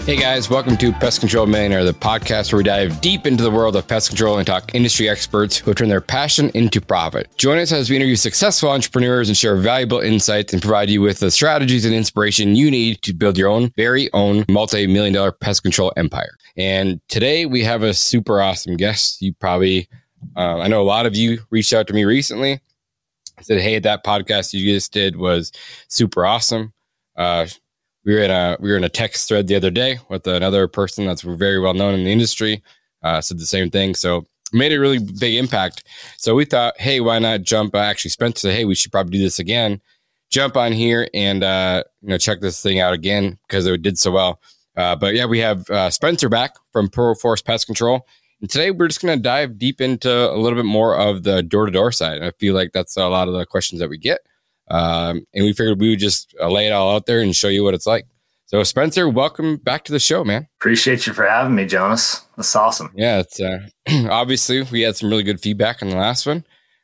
Hey guys, welcome to Pest Control Millionaire, the podcast where we dive deep into the world of pest control and talk industry experts who turn their passion into profit. Join us as we interview successful entrepreneurs and share valuable insights and provide you with the strategies and inspiration you need to build your own very own multi-million-dollar pest control empire. And today we have a super awesome guest. You probably, I know a lot of you reached out to me recently, said, hey, that podcast you just did was super awesome. We were in a text thread the other day with another person that's very well known in the industry. Said the same thing, so made a really big impact. So we thought, hey, why not jump? Actually, Spencer said, hey, we should probably do this again. Jump on here and check this thing out again because it did so well. But yeah, we have Spencer back from ProForce Pest Control, and today we're just going to dive deep into a little bit more of the door-to-door side. I feel like that's a lot of the questions that we get. And we figured we would just lay it all out there and show you what it's like. So Spencer, welcome back to the show, man. Appreciate you for having me, Jonas. That's awesome. Yeah, it's obviously we had some really good feedback on the last one.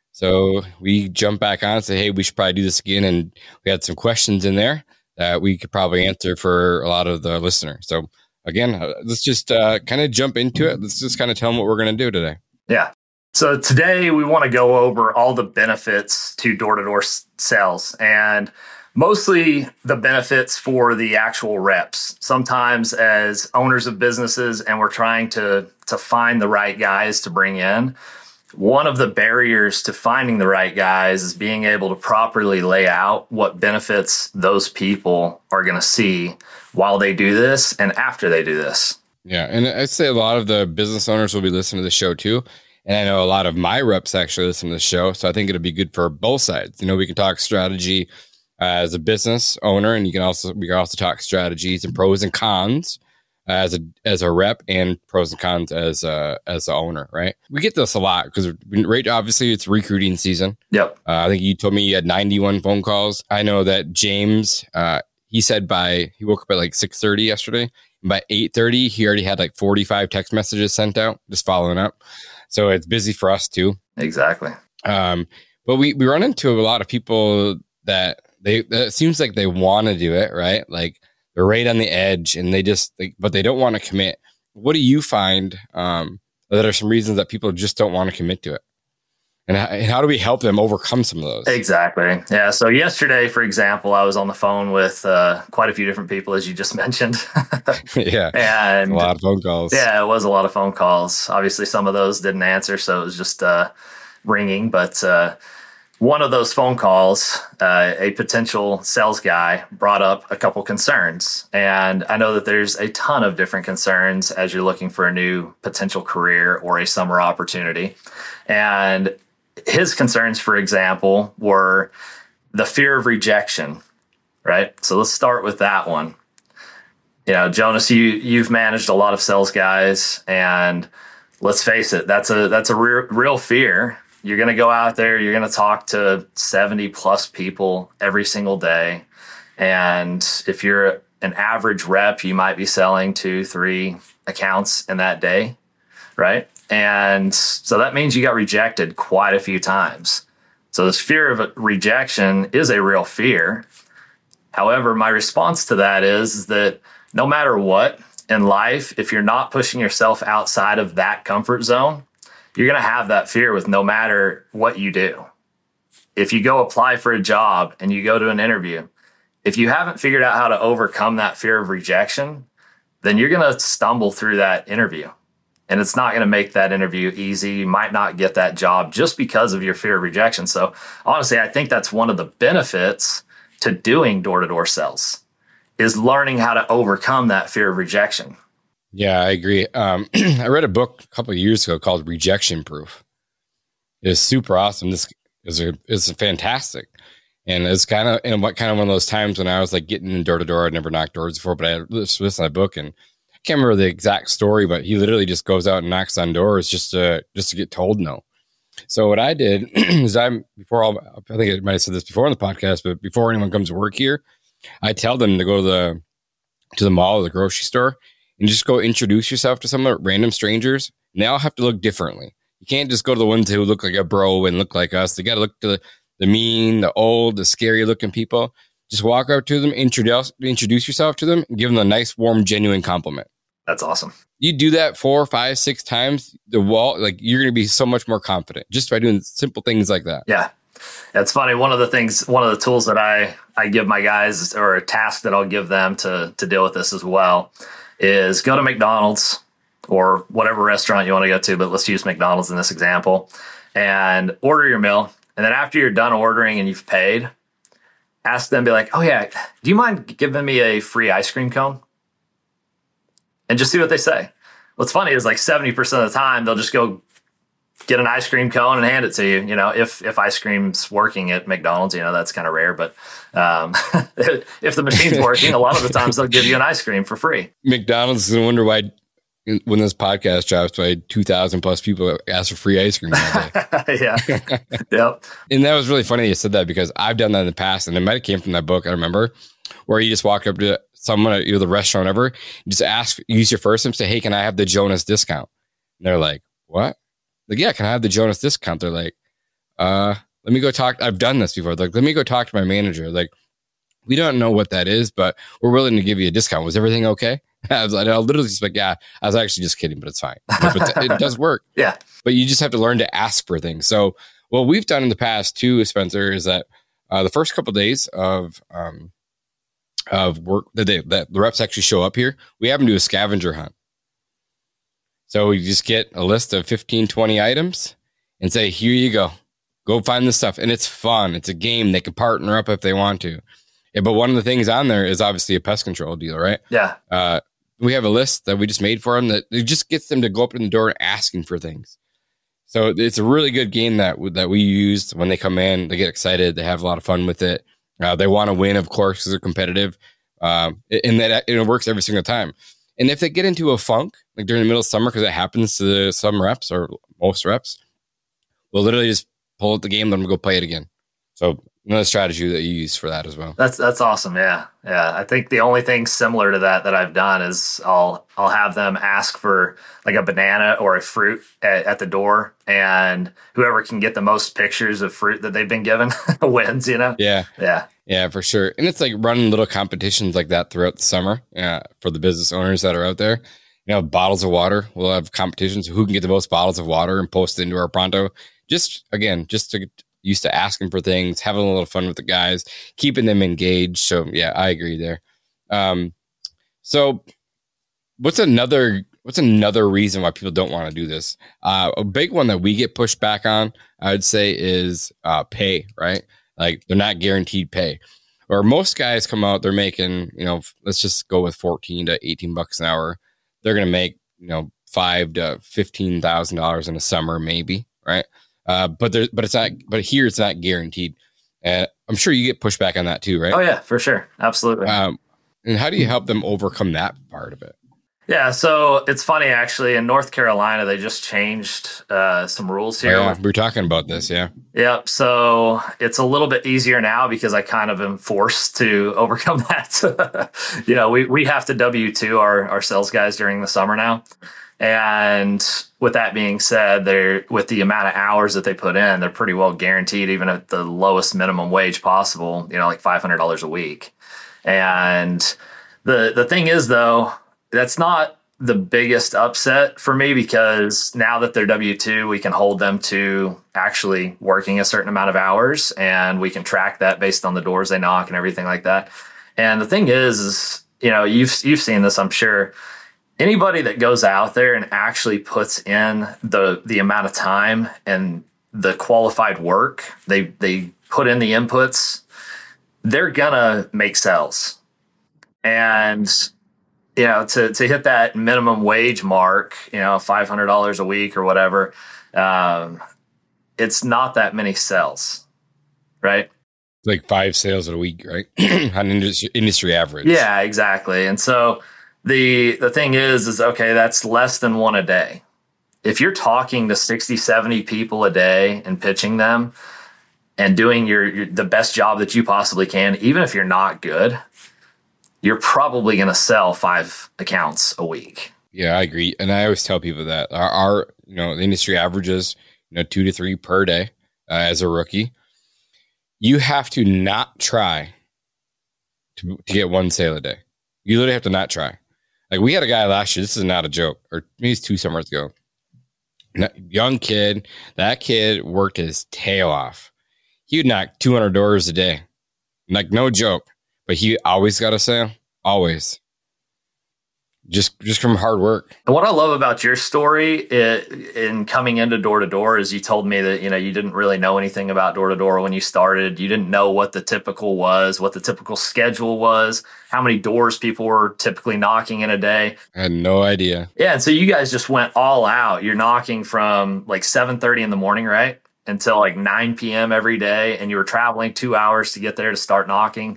So we jumped back on and said, hey, we should probably do this again. And we had some questions in there that we could probably answer for a lot of the listeners. So again, let's just kind of jump into it. Let's just kind of tell them what we're going to do today. Yeah. So today we want to go over all the benefits to door-to-door sales and mostly the benefits for the actual reps. Sometimes as owners of businesses and we're trying to find the right guys to bring in, one of the barriers to finding the right guys is being able to properly lay out what benefits those people are going to see while they do this and after they do this. Yeah. And I'd say a lot of the business owners will be listening to the show too. And I know a lot of my reps actually listen to the show. So I think it'll be good for both sides. You know, we can talk strategy as a business owner, and we can also talk strategies and pros and cons as a rep, and pros and cons as the owner, right? We get this a lot because obviously it's recruiting season. Yep. I think you told me you had 91 phone calls. I know that James, he said he woke up at like 6:30 yesterday. And by 8:30, he already had like 45 text messages sent out, just following up. So it's busy for us too. Exactly. But we run into a lot of people that it seems like they want to do it, right? Like they're right on the edge and but they don't want to commit. What do you find that are some reasons that people just don't want to commit to it? And how do we help them overcome some of those? Exactly. Yeah. So yesterday, for example, I was on the phone with quite a few different people, as you just mentioned. Yeah. And a lot of phone calls. Yeah, it was a lot of phone calls. Obviously, some of those didn't answer, so it was just ringing. But one of those phone calls, a potential sales guy brought up a couple concerns. And I know that there's a ton of different concerns as you're looking for a new potential career or a summer opportunity. And his concerns, for example, were the fear of rejection, right? So let's start with that one. You know, Jonas, you've managed a lot of sales guys, and let's face it, that's a real fear. You're going to go out there, you're going to talk to 70 plus people every single day. And if you're an average rep, you might be selling 2-3 accounts in that day, right? And so that means you got rejected quite a few times. So this fear of rejection is a real fear. However, my response to that is that no matter what in life, if you're not pushing yourself outside of that comfort zone, you're going to have that fear with no matter what you do. If you go apply for a job and you go to an interview, if you haven't figured out how to overcome that fear of rejection, then you're going to stumble through that interview. And it's not going to make that interview easy. You might not get that job just because of your fear of rejection. So honestly, I think that's one of the benefits to doing door-to-door sales is learning how to overcome that fear of rejection. Yeah, I agree. I read a book a couple of years ago called Rejection Proof. It's super awesome. This is fantastic. And it's kind of one of those times when I was like getting in door to door. I'd never knocked doors before, but I listened to that book, and I can't remember the exact story, but he literally just goes out and knocks on doors just to get told no. So what I did is I think I might have said this before on the podcast, but before anyone comes to work here, I tell them to go to the mall or the grocery store and just go introduce yourself to some random strangers. And they all have to look differently. You can't just go to the ones who look like a bro and look like us. They got to look to the mean, the old, the scary looking people. Just walk up to them, introduce yourself to them, and give them a nice, warm, genuine compliment. That's awesome. You do that 4, 5, 6 times, you're going to be so much more confident just by doing simple things like that. Yeah. It's funny. One of the tools that I give my guys, or a task that I'll give them to deal with this as well, is go to McDonald's or whatever restaurant you want to go to, but let's use McDonald's in this example, and order your meal. And then after you're done ordering and you've paid, ask them, be like, oh yeah, do you mind giving me a free ice cream cone? And just see what they say. What's funny is 70% of the time, they'll just go get an ice cream cone and hand it to you. If ice cream's working at McDonald's, that's kind of rare, but if the machine's working, a lot of the times they'll give you an ice cream for free. McDonald's is going to wonder why, when this podcast drops, by 2,000 plus people ask for free ice cream that day. Yeah. Yep. And that was really funny you said that, because I've done that in the past, and it might have came from that book, I remember, where you just walk up to someone at the restaurant or whatever, you just use your first name, say, hey, can I have the Jonas discount? And they're like, what? Like, yeah, can I have the Jonas discount? They're like, let me go talk. I've done this before. Like, let me go talk to my manager. Like, we don't know what that is, but we're willing to give you a discount. Was everything okay? I was literally just like, yeah, I was actually just kidding, but it's fine. But it does work. Yeah. But you just have to learn to ask for things. So what we've done in the past too, Spencer, is that the first couple of days of work that the reps actually show up here, we have them do a scavenger hunt. So we just get a list of 15, 20 items and say, here you go. Go find this stuff. And it's fun. It's a game. They can partner up if they want to. Yeah, but one of the things on there is obviously a pest control deal, right? Yeah. We have a list that we just made for them that it just gets them to go up in the door and asking for things. So it's a really good game that we used when they come in. They get excited. They have a lot of fun with it. They want to win, of course, because they're competitive. And it works every single time. And if they get into a funk, like during the middle of summer, because it happens to some reps or most reps, we'll literally just pull out the game, let them go play it again. So another strategy that you use for that as well. That's awesome. Yeah. I think the only thing similar to that I've done is I'll have them ask for like a banana or a fruit at the door, and whoever can get the most pictures of fruit that they've been given wins. Yeah, for sure. And it's like running little competitions like that throughout the summer for the business owners that are out there. Bottles of water. We'll have competitions who can get the most bottles of water and post it into our Pronto. Just to get used to asking for things, having a little fun with the guys, keeping them engaged. So yeah, I agree there. So what's another reason why people don't want to do this? A big one that we get pushed back on, I would say, is pay, right? Like, they're not guaranteed pay. Or most guys come out, they're making, let's just go with $14 to $18 an hour. They're going to make, $5,000 to $15,000 in a summer, maybe, right? But here it's not guaranteed. And I'm sure you get pushback on that too, right? Oh yeah, for sure. Absolutely. And how do you help them overcome that part of it? Yeah, so it's funny, actually. In North Carolina, they just changed some rules here. Yeah, we were talking about this, yeah. Yep, so it's a little bit easier now because I kind of am forced to overcome that. We have to W-2 our sales guys during the summer now. And with that being said, with the amount of hours that they put in, they're pretty well guaranteed, even at the lowest minimum wage possible, like $500 a week. And the thing is, though, that's not the biggest upset for me, because now that they're W-2, we can hold them to actually working a certain amount of hours, and we can track that based on the doors they knock and everything like that. And the thing is, you've seen this, I'm sure. Anybody that goes out there and actually puts in the amount of time and the qualified work, they put in the inputs, they're gonna make sales. And to hit that minimum wage mark, $500 a week or whatever, it's not that many sales, right? Like 5 sales a week, right? On industry average. Yeah, exactly. And so the thing is okay, that's less than one a day. If you're talking to 60, 70 people a day and pitching them and doing the best job that you possibly can, even if you're not good, you're probably going to sell 5 accounts a week. Yeah, I agree. And I always tell people that our the industry averages, 2 to 3 per day as a rookie. You have to not try to get one sale a day. You literally have to not try. Like we had a guy last year. This is not a joke, or maybe it's 2 summers ago. Young kid. That kid worked his tail off. He would knock 200 doors a day. Like no joke. But he always got a sale. Always. Just from hard work. And what I love about your story in coming into door to door is you told me that, you didn't really know anything about door to door when you started. You didn't know what the typical was, what the typical schedule was, how many doors people were typically knocking in a day. I had no idea. Yeah. And so you guys just went all out. You're knocking from like 7:30 in the morning, right? Until like 9 p.m. every day. And you were traveling 2 hours to get there to start knocking.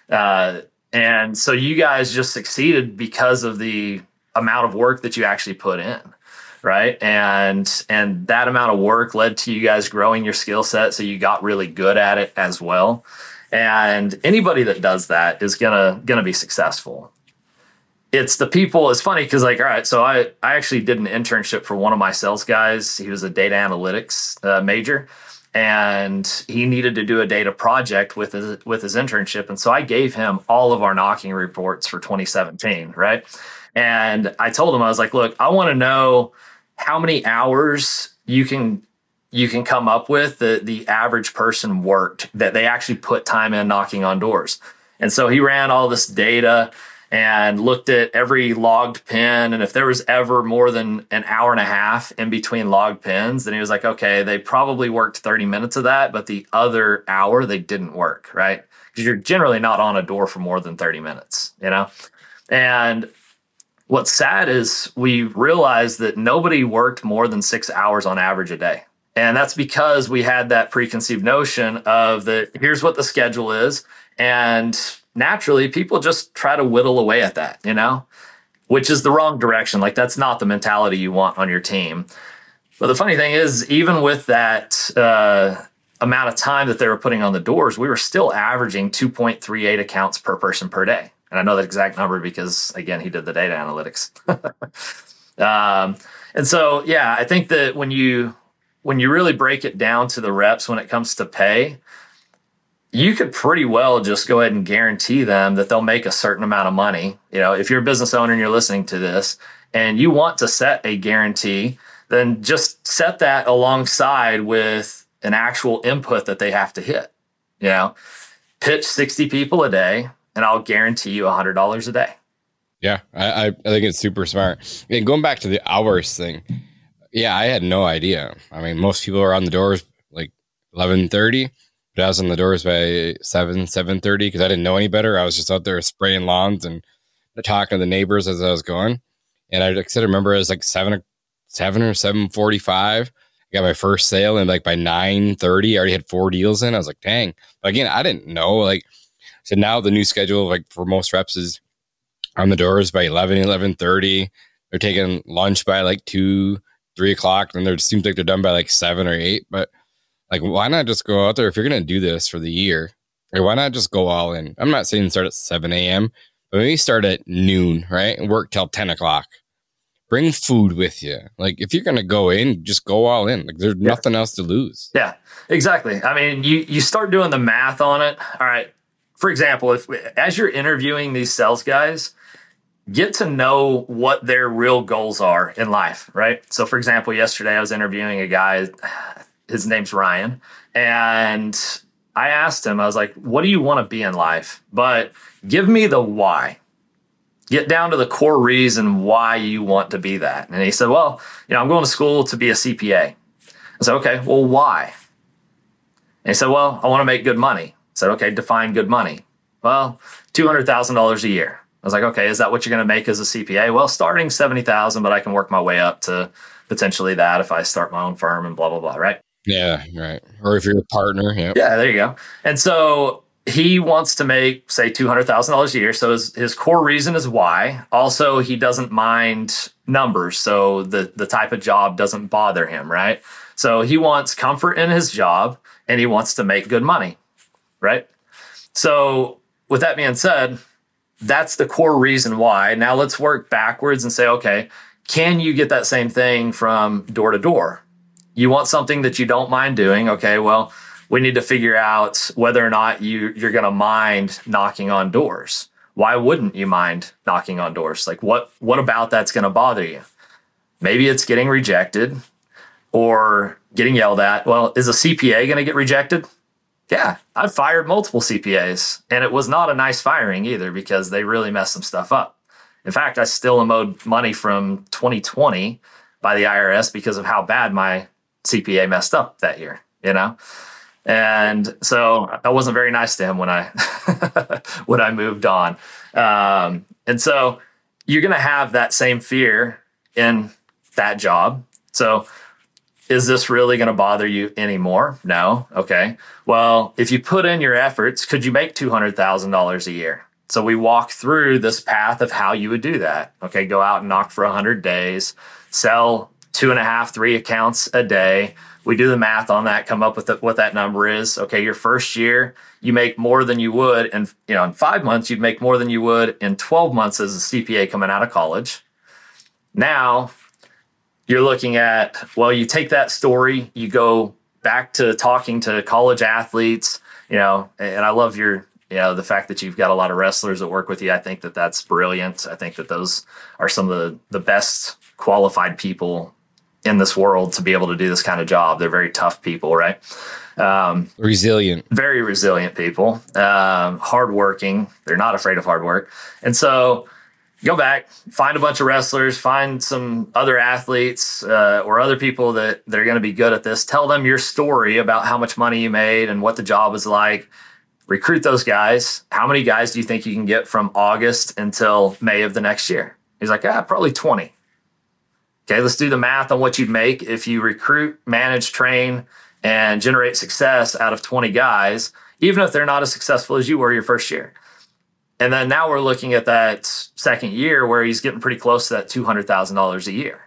And so you guys just succeeded because of the amount of work that you actually put in, right? And that amount of work led to you guys growing your skill set, so you got really good at it as well. And anybody that does that is gonna be successful. It's the people. It's funny because, like, all right, so I actually did an internship for one of my sales guys. He was a data analytics major. And he needed to do a data project with his internship. And so I gave him all of our knocking reports for 2017, right? And I told him, I was like, look, I want to know how many hours you can come up with that the average person worked, that they actually put time in knocking on doors. And so he ran all this data and looked at every logged pin. And if there was ever more than an hour and a half in between logged pins, then he was like, okay, they probably worked 30 minutes of that, but the other hour they didn't work, right? Because you're generally not on a door for more than 30 minutes, And what's sad is we realized that nobody worked more than 6 hours on average a day. And that's because we had that preconceived notion of here's what the schedule is. And naturally, people just try to whittle away at that, which is the wrong direction. Like, that's not the mentality you want on your team. But the funny thing is, even with that amount of time that they were putting on the doors, we were still averaging 2.38 accounts per person per day. And I know that exact number because, again, he did the data analytics. And so, yeah, I think that when you really break it down to the reps when it comes to pay, you could pretty well just go ahead and guarantee them that they'll make a certain amount of money. If you're a business owner and you're listening to this and you want to set a guarantee, then just set that alongside with an actual input that they have to hit. Pitch 60 people a day and I'll guarantee you $100 a day. Yeah, I think it's super smart. And going back to the hours thing, yeah, I had no idea. I mean, most people are on the doors like 11:30. But I was on the doors by 7:30 because I didn't know any better. I was just out there spraying lawns and talking to the neighbors as I was going. And I remember it was like 7 or 7:45. I got my first sale, and like by 9:30, I already had 4 deals in. I was like, dang. But again, I didn't know. So now the new schedule, like for most reps, is on the doors by 11:30. They're taking lunch by like 2, 3 o'clock. And it seems like they're done by like 7 or 8. But like, why not just go out there if you're going to do this for the year? Or why not just go all in? I'm not saying start at 7 a.m., but maybe start at noon, right? And work till 10 o'clock. Bring food with you. Like, if you're going to go in, just go all in. Like, there's nothing else to lose. Yeah, exactly. I mean, you start doing the math on it. All right. For example, as you're interviewing these sales guys, get to know what their real goals are in life, right? So, for example, yesterday I was interviewing a guy. His name's Ryan. And I asked him, I was like, what do you want to be in life? But give me the why. Get down to the core reason why you want to be that. And he said, well, I'm going to school to be a CPA. I said, okay, well, why? And he said, well, I want to make good money. I said, okay, define good money. Well, $200,000 a year. I was like, okay, is that what you're going to make as a CPA? Well, starting $70,000, but I can work my way up to potentially that if I start my own firm and blah, blah, blah, right? Yeah, right. Or if you're a partner. Yeah, there you go. And so he wants to make, say, $200,000 a year. So his core reason is why. Also, he doesn't mind numbers. So the type of job doesn't bother him, right? So he wants comfort in his job and he wants to make good money, right? So with that being said, that's the core reason why. Now let's work backwards and say, okay, can you get that same thing from door to door? You want something that you don't mind doing. Okay, well, we need to figure out whether or not you're going to mind knocking on doors. Why wouldn't you mind knocking on doors? Like what about that's going to bother you? Maybe it's getting rejected or getting yelled at. Well, is a CPA going to get rejected? Yeah, I've fired multiple CPAs, and it was not a nice firing either because they really messed some stuff up. In fact, I still am owed money from 2020 by the IRS because of how bad my CPA messed up that year, you know? And so I wasn't very nice to him when I when I moved on. And so you're going to have that same fear in that job. So is this really going to bother you anymore? No. Okay. Well, if you put in your efforts, could you make $200,000 a year? So we walk through this path of how you would do that. Okay. Go out and knock for 100 days, sell 2.5, 3 accounts a day. We do the math on that, come up with what that number is. Okay. Your first year, you make more than you would. And, in 5 months, you'd make more than you would in 12 months as a CPA coming out of college. Now, you're looking at, well, you take that story, you go back to talking to college athletes, and I love the fact that you've got a lot of wrestlers that work with you. I think that that's brilliant. I think that those are some of the best qualified people in this world to be able to do this kind of job. They're very tough people, right? Resilient. Very resilient people, hardworking. They're not afraid of hard work. And so go back, find a bunch of wrestlers, find some other athletes or other people that are going to be good at this. Tell them your story about how much money you made and what the job was like. Recruit those guys. How many guys do you think you can get from August until May of the next year? He's like, probably 20. Okay, let's do the math on what you'd make if you recruit, manage, train, and generate success out of 20 guys, even if they're not as successful as you were your first year. And then now we're looking at that second year where he's getting pretty close to that $200,000 a year,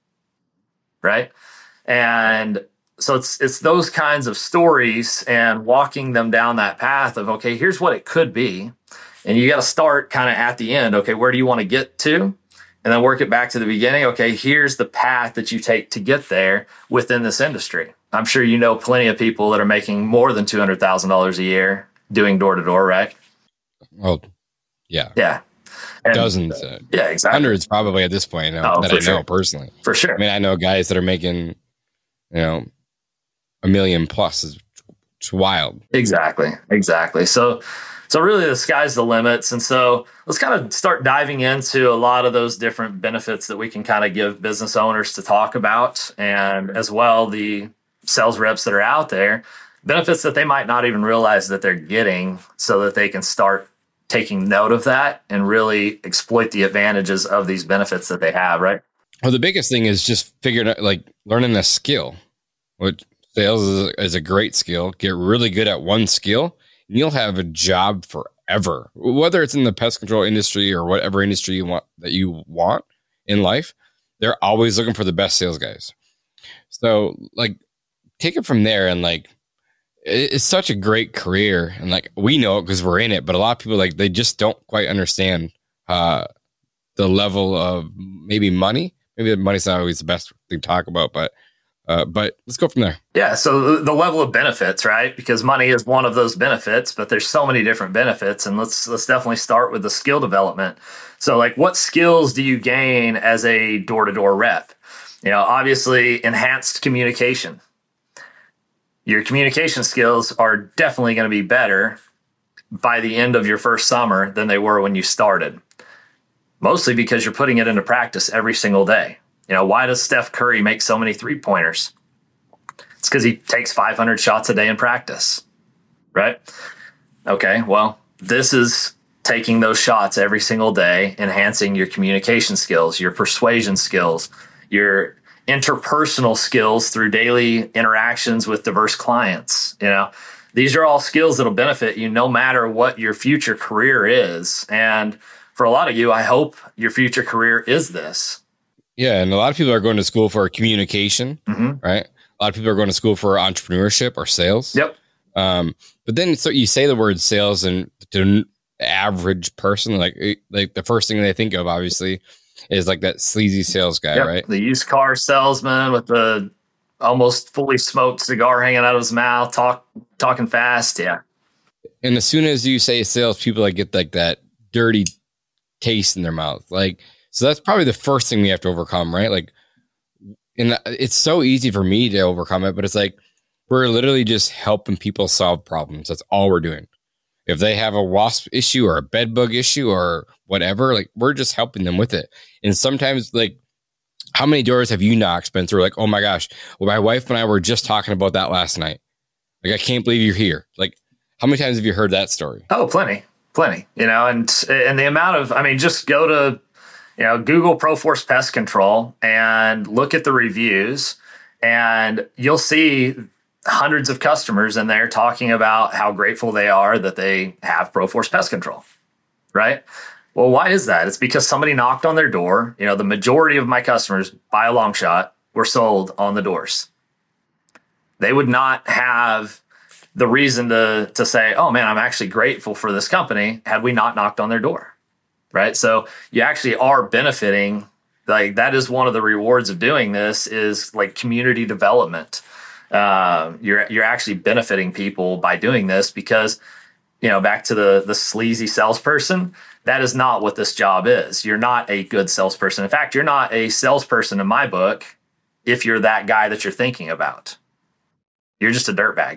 right? And so it's those kinds of stories and walking them down that path of, okay, here's what it could be. And you got to start kind of at the end. Okay, where do you want to get to? And then work it back to the beginning. Okay, here's the path that you take to get there within this industry. I'm sure you know plenty of people that are making more than $200,000 a year doing door-to-door, right? Well, yeah. Yeah. And, dozens. Yeah, exactly. Hundreds probably at this point that I know personally. For sure. I mean, I know guys that are making, $1 million plus. It's wild. Exactly. So really the sky's the limits. And so let's kind of start diving into a lot of those different benefits that we can kind of give business owners to talk about, and as well the sales reps that are out there, benefits that they might not even realize that they're getting, so that they can start taking note of that and really exploit the advantages of these benefits that they have, right? Well, the biggest thing is just figuring out, learning a skill. Which sales is a great skill. Get really good at one skill, and you'll have a job forever. Whether it's in the pest control industry or whatever industry you want in life, they're always looking for the best sales guys. So, take it from there, and it's such a great career, and we know it because we're in it. But a lot of people they just don't quite understand the level of maybe money. Maybe the money's not always the best thing to talk about, but let's go from there. Yeah. So the level of benefits, right? Because money is one of those benefits, but there's so many different benefits, and let's definitely start with the skill development. So what skills do you gain as a door-to-door rep? Obviously enhanced communication. Your communication skills are definitely going to be better by the end of your first summer than they were when you started. Mostly because you're putting it into practice every single day. Why does Steph Curry make so many 3-pointers? It's because he takes 500 shots a day in practice, right? Okay, well, this is taking those shots every single day, enhancing your communication skills, your persuasion skills, your interpersonal skills through daily interactions with diverse clients. These are all skills that'll benefit you no matter what your future career is. And for a lot of you, I hope your future career is this. Yeah, and a lot of people are going to school for communication, right? A lot of people are going to school for entrepreneurship or sales. Yep. But then, so you say the word sales, and to an average person, the first thing they think of, obviously, is that sleazy sales guy, right? The used car salesman with the almost fully smoked cigar hanging out of his mouth, talking fast. Yeah. And as soon as you say sales, people like get like that dirty taste in their mouth. Like, so that's probably the first thing we have to overcome, right? Like, and it's so easy for me to overcome it, but it's like, we're literally just helping people solve problems. That's all we're doing. If they have a wasp issue or a bed bug issue or whatever, like we're just helping them with it. And sometimes, like, how many doors have you knocked, Spencer? Like, oh my gosh, well, my wife and I were just talking about that last night. Like, I can't believe you're here. Like, how many times have you heard that story? Oh, plenty. You know, and the amount of, I mean, just go to, you know, Google ProForce Pest Control and look at the reviews, and you'll see hundreds of customers in there talking about how grateful they are that they have ProForce Pest Control, right? Well, why is that? It's because somebody knocked on their door. You know, the majority of my customers, by a long shot, were sold on the doors. They would not have the reason to say, oh man, I'm actually grateful for this company had we not knocked on their door, right? So you actually are benefiting. Like, that is one of the rewards of doing this, is like community development. You're actually benefiting people by doing this, because, you know, back to the sleazy salesperson, that is not what this job is. You're not a good salesperson. In fact, you're not a salesperson in my book if you're that guy that you're thinking about. You're just a dirtbag.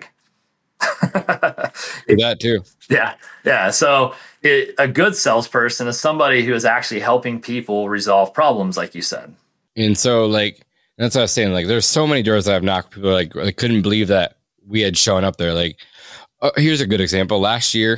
That too. Yeah. So a good salesperson is somebody who is actually helping people resolve problems, like you said. And so, like, that's what I was saying. Like, there's so many doors that I've knocked. People like couldn't believe that we had shown up there. Like, here's a good example. Last year,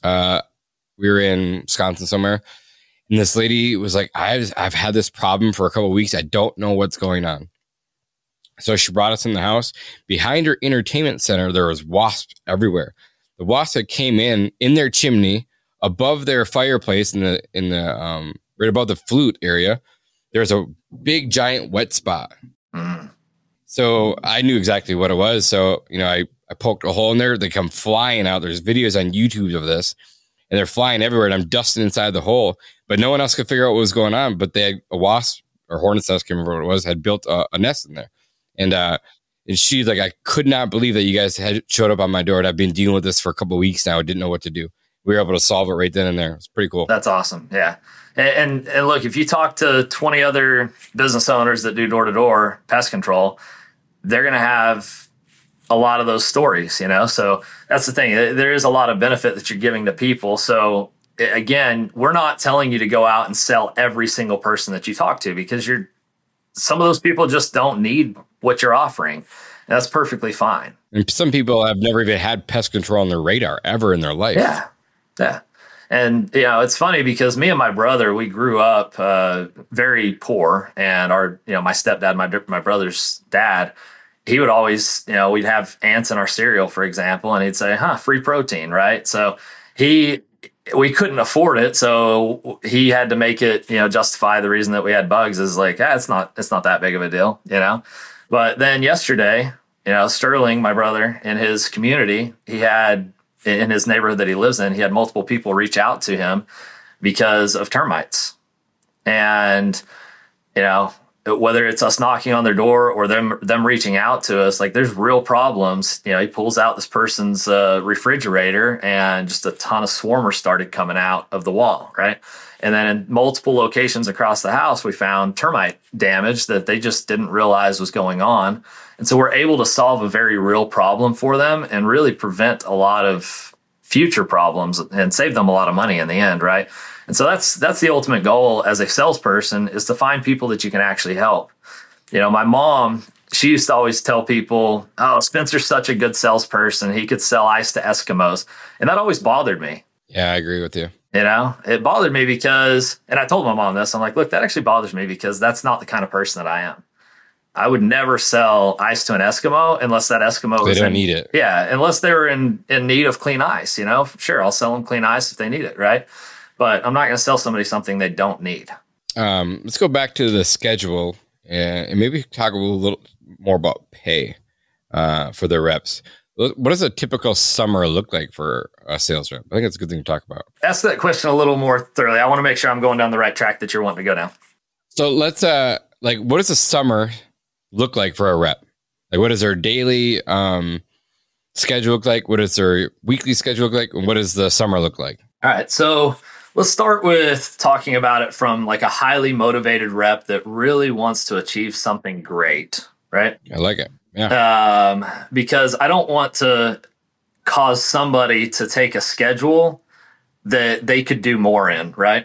we were in Wisconsin somewhere, and this lady was like, I've had this problem for a couple of weeks. I don't know what's going on. So she brought us in the house. Behind her entertainment center, there was wasps everywhere. The wasps that came in their chimney, above their fireplace, in the right above the flute area, there's a big giant wet spot. Mm. So I knew exactly what it was. So, you know, I poked a hole in there. They come flying out. There's videos on YouTube of this, and they're flying everywhere. And I'm dusting inside the hole, but no one else could figure out what was going on. But they had a wasp or hornet's nest, I can't remember what it was, had built a nest in there. And she's like, I could not believe that you guys had showed up on my door, and I've been dealing with this for a couple of weeks now. I didn't know what to do. We were able to solve it right then and there. It's pretty cool. That's awesome. Yeah. And look, if you talk to 20 other business owners that do door-to-door pest control, they're going to have a lot of those stories, you know? So that's the thing. There is a lot of benefit that you're giving to people. So again, we're not telling you to go out and sell every single person that you talk to, because some of those people just don't need what you're offering. And that's perfectly fine. And some people have never even had pest control on their radar ever in their life. Yeah. And, you know, it's funny because me and my brother, we grew up very poor, and my stepdad, my brother's dad, he would always, you know, we'd have ants in our cereal, for example, and he'd say, free protein, right? So we couldn't afford it. So he had to make it, you know, justify the reason that we had bugs is like, it's not that big of a deal, you know? But then yesterday, you know, Sterling, my brother, in his community, he had, in his neighborhood that he lives in, he had multiple people reach out to him because of termites. And, you know, whether it's us knocking on their door or them reaching out to us, like, there's real problems. You know, he pulls out this person's refrigerator, and just a ton of swarmers started coming out of the wall, right? And then in multiple locations across the house, we found termite damage that they just didn't realize was going on. And so we're able to solve a very real problem for them and really prevent a lot of future problems and save them a lot of money in the end, right? And so that's the ultimate goal as a salesperson, is to find people that you can actually help. You know, my mom, she used to always tell people, oh, Spencer's such a good salesperson. He could sell ice to Eskimos. And that always bothered me. Yeah, I agree with you. You know, it bothered me because, and I told my mom this, I'm like, look, that actually bothers me because that's not the kind of person that I am. I would never sell ice to an Eskimo unless that Eskimo they don't need it. Yeah, unless they were in need of clean ice, you know. Sure, I'll sell them clean ice if they need it, right? But I'm not going to sell somebody something they don't need. Let's go back to the schedule and maybe talk a little more about pay for the reps. What does a typical summer look like for a sales rep? I think it's a good thing to talk about. Ask that question a little more thoroughly. I want to make sure I'm going down the right track that you're wanting to go down. So let's what does a summer look like for a rep? Like, what does their daily schedule look like? What does their weekly schedule look like? And what does the summer look like? All right. So let's start with talking about it from like a highly motivated rep that really wants to achieve something great, right? I like it. Yeah. Because I don't want to cause somebody to take a schedule that they could do more in, right?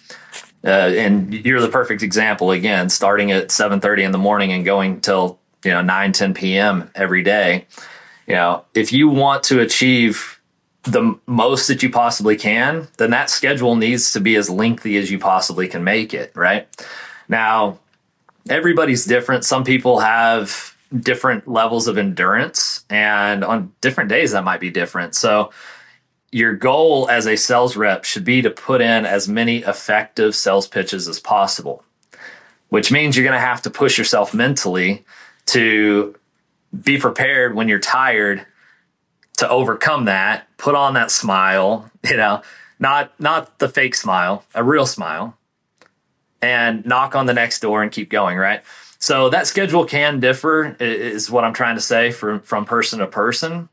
And you're the perfect example, again, starting at 7:30 in the morning and going till 9, 10 p.m. every day. If you want to achieve the most that you possibly can, then that schedule needs to be as lengthy as you possibly can make it, right? Now, everybody's different. Some people have different levels of endurance, and on different days that might be different. So your goal as a sales rep should be to put in as many effective sales pitches as possible, which means you're going to have to push yourself mentally to be prepared when you're tired to overcome that, put on that smile, not the fake smile, a real smile, and knock on the next door and keep going, right? So that schedule can differ, is what I'm trying to say, from person to person.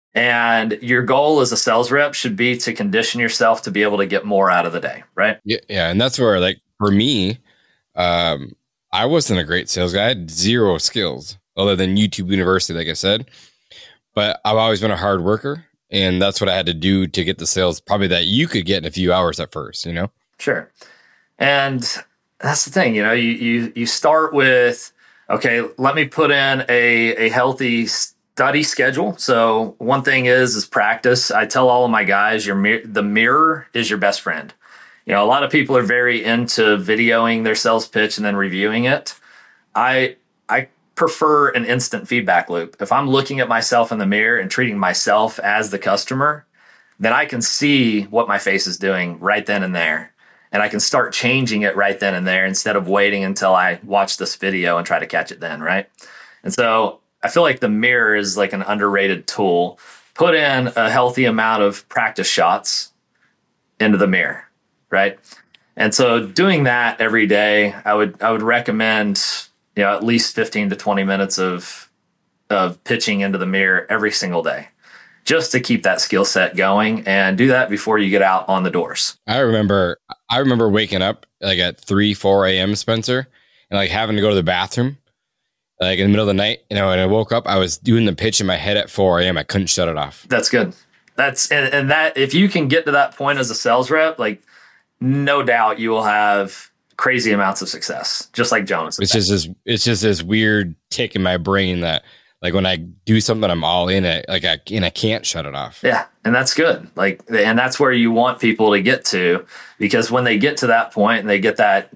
And your goal as a sales rep should be to condition yourself to be able to get more out of the day, right? Yeah. And that's where, like, for me, I wasn't a great sales guy. I had zero skills other than YouTube University, like I said. But I've always been a hard worker, and that's what I had to do to get the sales probably that you could get in a few hours at first, Sure. And that's the thing, you start with, okay, let me put in a healthy study schedule. So one thing is practice. I tell all of my guys, the mirror is your best friend. A lot of people are very into videoing their sales pitch and then reviewing it. I prefer an instant feedback loop. If I'm looking at myself in the mirror and treating myself as the customer, then I can see what my face is doing right then and there. And I can start changing it right then and there instead of waiting until I watch this video and try to catch it then, right? And so I feel like the mirror is like an underrated tool. Put in a healthy amount of practice shots into the mirror, right? And so doing that every day, I would recommend at least 15 to 20 minutes of pitching into the mirror every single day, just to keep that skill set going, and do that before you get out on the doors. I remember waking up like at 3, 4 a.m., Spencer, and like having to go to the bathroom like in the middle of the night. When I woke up, I was doing the pitch in my head at 4 a.m. I couldn't shut it off. That's good. And that, if you can get to that point as a sales rep, like, no doubt you will have crazy amounts of success, just like Jonas. It's just this weird tick in my brain that, like, when I do something, I'm all in it. Like, I can't shut it off. Yeah, and that's good. Like, and that's where you want people to get to, because when they get to that point and they get that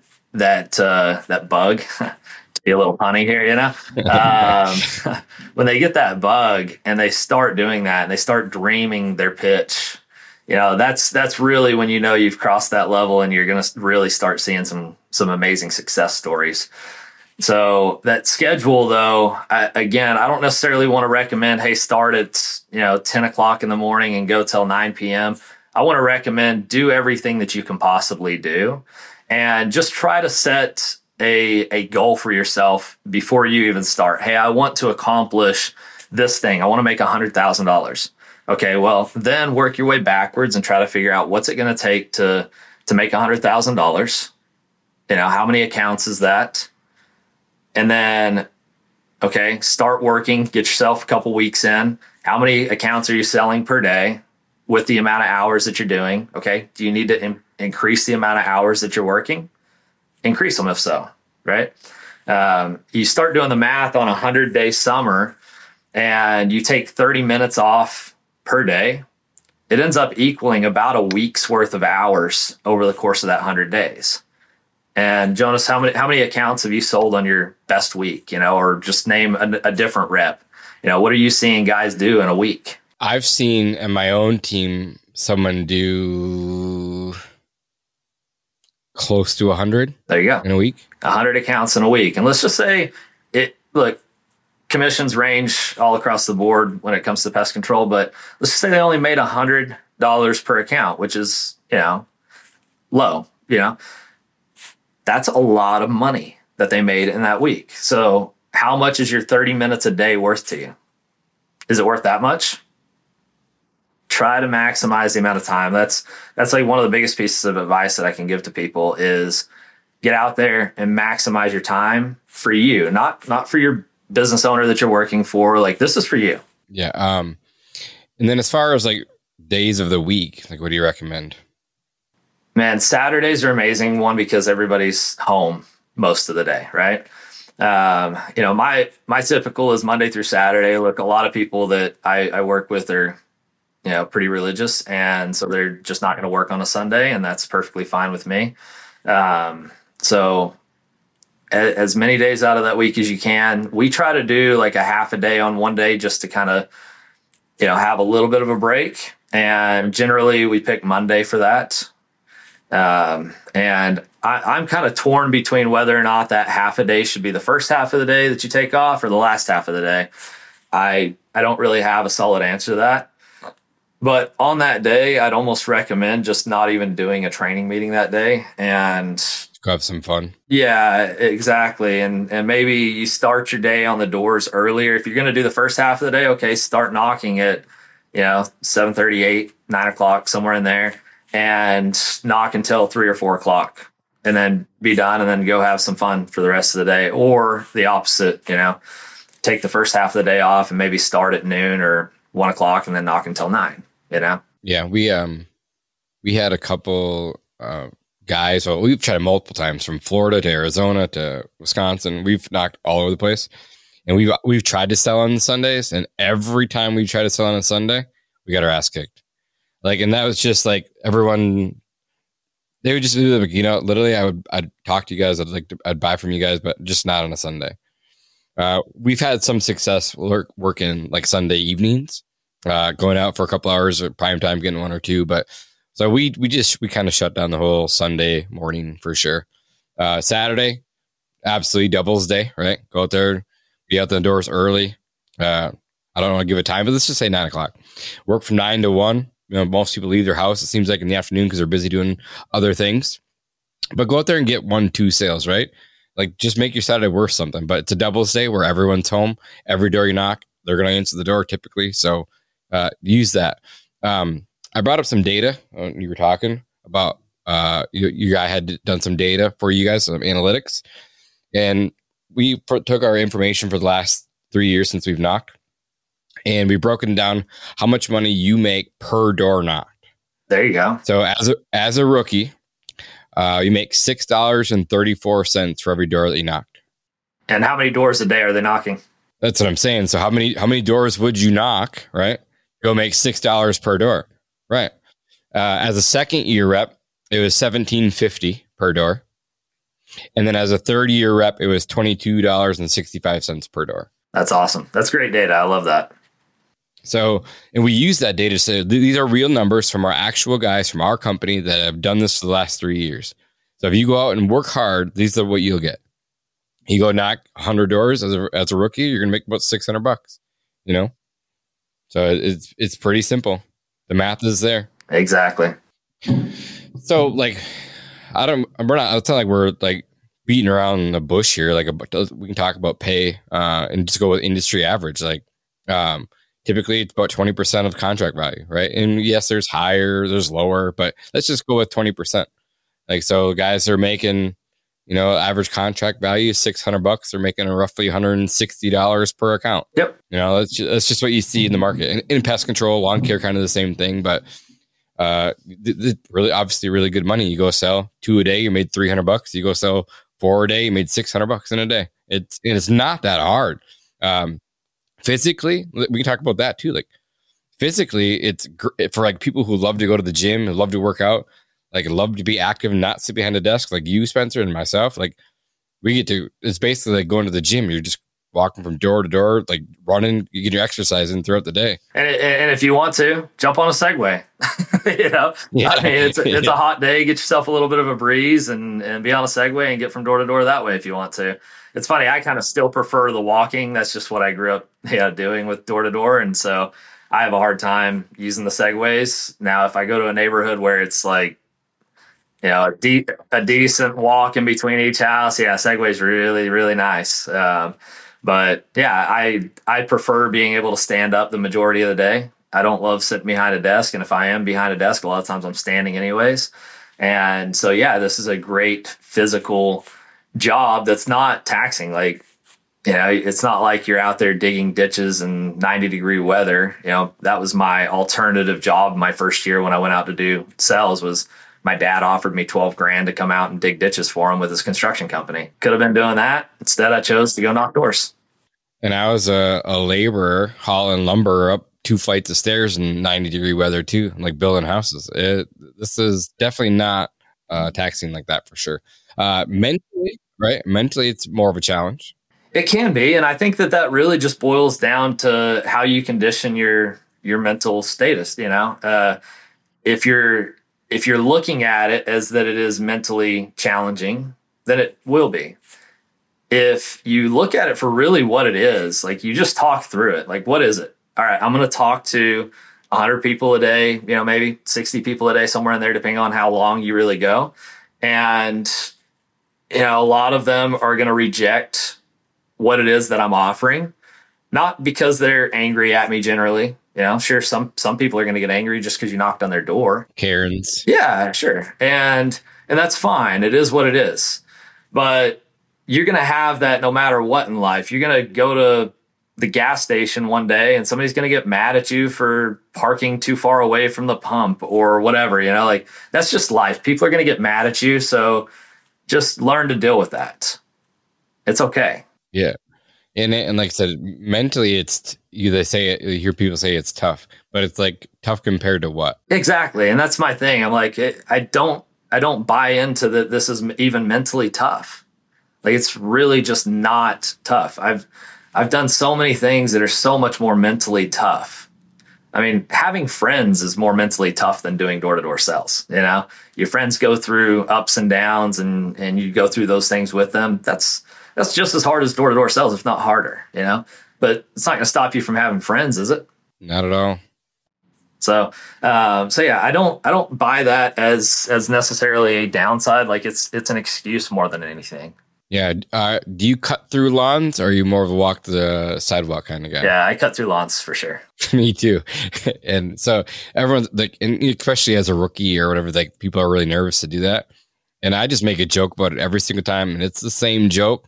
bug, to be a little punny here, when they get that bug and they start doing that and they start dreaming their pitch, that's really when you've crossed that level and you're going to really start seeing some amazing success stories. So that schedule, though, I don't necessarily want to recommend, hey, start at 10 o'clock in the morning and go till 9 p.m. I want to recommend do everything that you can possibly do, and just try to set a goal for yourself before you even start. Hey, I want to accomplish this thing. I want to make $100,000. Okay, well, then work your way backwards and try to figure out what's it going to take to make $100,000. How many accounts is that? And then, okay, start working, get yourself a couple weeks in. How many accounts are you selling per day with the amount of hours that you're doing? Okay, do you need to increase the amount of hours that you're working? Increase them if so, right? You start doing the math on a 100-day summer and you take 30 minutes off per day. It ends up equaling about a week's worth of hours over the course of that 100 days. And Jonas, how many accounts have you sold on your best week? Or just name a different rep. What are you seeing guys do in a week? I've seen in my own team someone do close to 100. There you go. In a week. 100 accounts in a week. And let's just say commissions range all across the board when it comes to pest control, but let's just say they only made $100 per account, which is, low, That's a lot of money that they made in that week. So how much is your 30 minutes a day worth to you? Is it worth that much? Try to maximize the amount of time. That's like one of the biggest pieces of advice that I can give to people is get out there and maximize your time for you, not for your business owner that you're working for. Like, this is for you. Yeah. And then as far as like days of the week, like what do you recommend? Man, Saturdays are amazing. One, because everybody's home most of the day, right? My typical is Monday through Saturday. Look, a lot of people that I work with are, pretty religious, and so they're just not going to work on a Sunday, and that's perfectly fine with me. So as many days out of that week as you can. We try to do like a half a day on one day just to kind of, have a little bit of a break. And generally we pick Monday for that. And I'm kind of torn between whether or not that half a day should be the first half of the day that you take off or the last half of the day. I don't really have a solid answer to that. But on that day, I'd almost recommend just not even doing a training meeting that day and go have some fun. Yeah, exactly. And maybe you start your day on the doors earlier. If you're going to do the first half of the day, okay, start knocking at, 7:30, 8, 9 o'clock, somewhere in there, and knock until 3 or 4 o'clock, and then be done, and then go have some fun for the rest of the day. Or the opposite, take the first half of the day off and maybe start at noon or 1 o'clock and then knock until 9, Yeah, we had a couple guys. Well, we've tried multiple times from Florida to Arizona to Wisconsin. We've knocked all over the place, and we've tried to sell on Sundays, and every time we try to sell on a Sunday, we got our ass kicked. And that was just like everyone. They would just be like, literally, I'd talk to you guys. I'd buy from you guys, but just not on a Sunday. We've had some success working like Sunday evenings, going out for a couple hours at prime time, getting 1 or 2, but. So we kind of shut down the whole Sunday morning for sure. Saturday, absolutely doubles day, right? Go out there, be out the doors early. I don't want to give a time, but let's just say 9 o'clock. Work from 9 to 1. Most people leave their house, it seems like, in the afternoon because they're busy doing other things. But go out there and get 1-2 sales, right? Like, just make your Saturday worth something. But it's a doubles day where everyone's home. Every door you knock, they're going to answer the door typically. So use that. I brought up some data. You were talking about you guys had done some data for you guys, some analytics, and we took our information for the last 3 years since we've knocked, and we've broken down how much money you make per door knocked. There you go. So as a rookie, you make $6.34 for every door that you knocked. And how many doors a day are they knocking? That's what I'm saying. So how many doors would you knock? Right, go make $6 per door. Right. As a second year rep, it was $17.50 per door. And then as a third year rep, it was $22.65 per door. That's awesome. That's great data. I love that. So, and we use that data to say these are real numbers from our actual guys from our company that have done this for the last 3 years. So if you go out and work hard, these are what you'll get. You go knock 100 doors as a rookie, you're going to make about $600, So it's pretty simple. The math is there. Exactly. So it's not like we're like beating around the bush here. We can talk about pay and just go with industry average. Typically it's about 20% of contract value, right? And yes, there's higher, there's lower, but let's just go with 20%. So guys are making, average contract value is $600. They're making roughly $160 per account. Yep. That's just what you see in the market. And in pest control, lawn care, kind of the same thing, but really, obviously, really good money. You go sell 2 a day, you made $300. You go sell 4 a day, you made $600 in a day. It's not that hard. Physically, we can talk about that too. Physically, it's for people who love to go to the gym, who love to work out, love to be active and not sit behind a desk like you, Spencer, and myself. It's basically like going to the gym. You're just walking from door to door, running, you get your exercise in throughout the day. And if you want to, jump on a Segway. Yeah. I mean, it's a hot day. Get yourself a little bit of a breeze and be on a Segway and get from door to door that way if you want to. It's funny. I kind of still prefer the walking. That's just what I grew up doing with door to door. And so I have a hard time using the Segways. Now, if I go to a neighborhood where it's a decent walk in between each house, Segway's really, really nice. But yeah, I prefer being able to stand up the majority of the day. I don't love sitting behind a desk. And if I am behind a desk, a lot of times I'm standing anyways. And so, yeah, this is a great physical job that's not taxing. Like, it's not like you're out there digging ditches in 90-degree weather. That was my alternative job my first year when I went out to do sales. Was my dad offered me 12 grand to come out and dig ditches for him with his construction company. Could have been doing that. Instead, I chose to go knock doors. And I was a laborer hauling lumber up 2 flights of stairs in 90-degree weather too, like building houses. This is definitely not taxing like that for sure. Mentally, right? Mentally, it's more of a challenge. It can be, and I think that really just boils down to how you condition your mental status. If you're looking at it as that it is mentally challenging, then it will be. If you look at it for really what it is, like you just talk through it. Like, what is it? All right, I'm going to talk to 100 people a day, maybe 60 people a day, somewhere in there, depending on how long you really go. And, a lot of them are going to reject what it is that I'm offering, not because they're angry at me generally. Sure, some people are going to get angry just because you knocked on their door. Karens. Yeah, sure. And that's fine. It is what it is. But you're going to have that no matter what in life. You're going to go to the gas station one day and somebody's going to get mad at you for parking too far away from the pump or whatever. Like that's just life. People are going to get mad at you. So just learn to deal with that. It's okay. Yeah. And like I said, mentally, you hear people say it's tough, but it's like tough compared to what? Exactly. And that's my thing. I'm like, I don't buy into that. This is even mentally tough. Like, it's really just not tough. I've done so many things that are so much more mentally tough. I mean, having friends is more mentally tough than doing door-to-door sales. Your friends go through ups and downs and you go through those things with them. That's just as hard as door-to-door sales, if not harder, but it's not going to stop you from having friends, is it? Not at all. So yeah, I don't buy that as necessarily a downside. Like it's an excuse more than anything. Yeah. Do you cut through lawns, or are you more of a walk the sidewalk kind of guy? Yeah, I cut through lawns for sure. Me too. And so everyone's like, and especially as a rookie or whatever, like people are really nervous to do that. And I just make a joke about it every single time, and it's the same joke.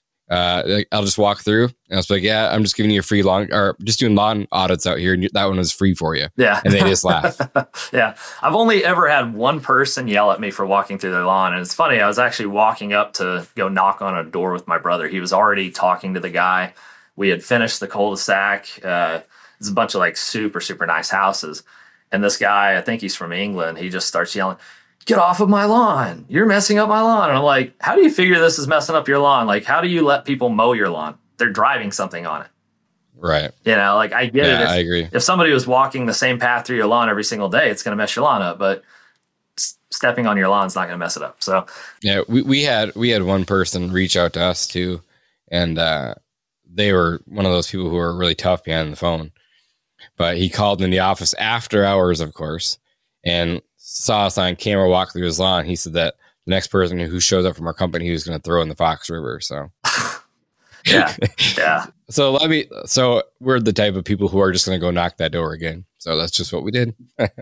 I'll just walk through and I was like, yeah, I'm just giving you a free lawn, or just doing lawn audits out here. And that one was free for you. Yeah. And they just laugh. Yeah. I've only ever had one person yell at me for walking through their lawn. And it's funny. I was actually walking up to go knock on a door with my brother. He was already talking to the guy. We had finished the cul-de-sac. It's a bunch of like super, super nice houses. And this guy, I think he's from England. He just starts yelling, "Get off of my lawn. You're messing up my lawn." And I'm like, how do you figure this is messing up your lawn? Like, how do you let people mow your lawn? They're driving something on it. Right. Like I get it. I agree. If somebody was walking the same path through your lawn every single day, it's going to mess your lawn up, but stepping on your lawn is not going to mess it up. So yeah, we had one person reach out to us too. And, they were one of those people who were really tough behind the phone, but he called in the office after hours, of course, and saw us on camera walk through his lawn. He said that the next person who shows up from our company, he was going to throw in the Fox River. So yeah. So we're the type of people who are just going to go knock that door again. So that's just what we did.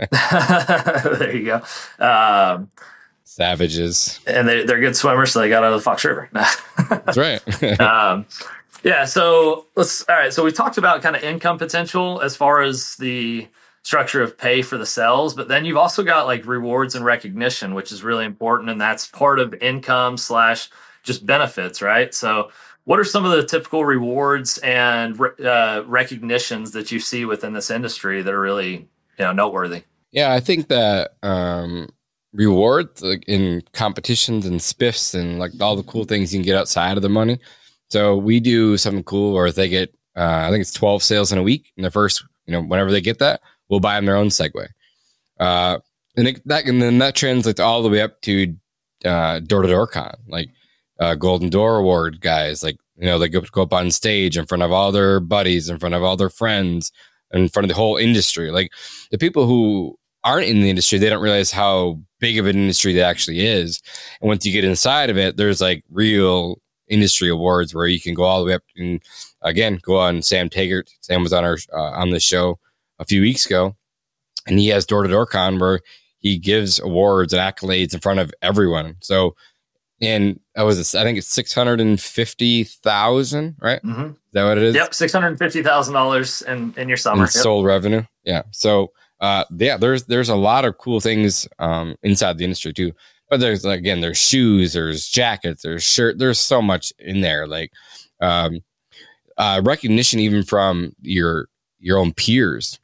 There you go. Savages. And they're good swimmers, so they got out of the Fox River. That's right. Yeah. So all right. So we talked about kind of income potential as far as the structure of pay for the sales, but then you've also got like rewards and recognition, which is really important. And that's part of income / just benefits, right? So what are some of the typical rewards and recognitions that you see within this industry that are really, noteworthy? Yeah, I think that rewards, like in competitions and spiffs and like all the cool things you can get outside of the money. So we do something cool where if they get, I think it's 12 sales in a week, and the first, whenever they get that, we'll buy them their own Segway. And then that translates all the way up to door-to-door con, like Golden Door Award guys. Like, they go up on stage in front of all their buddies, in front of all their friends, in front of the whole industry. Like the people who aren't in the industry, they don't realize how big of an industry that actually is. And once you get inside of it, there's like real industry awards where you can go all the way up and again, go on Sam Taggart. Sam was on our, on the show a few weeks ago, and he has Door-to-Door Con where he gives awards and accolades in front of everyone. So, and I think it's 650,000, right? Mm-hmm. Is that what it is? Yep. $650,000 in your summer. In sold revenue. Yeah. So, there's a lot of cool things, inside the industry too. But there's shoes, there's jackets, there's shirt, there's so much in there. Like, recognition even from your own peers.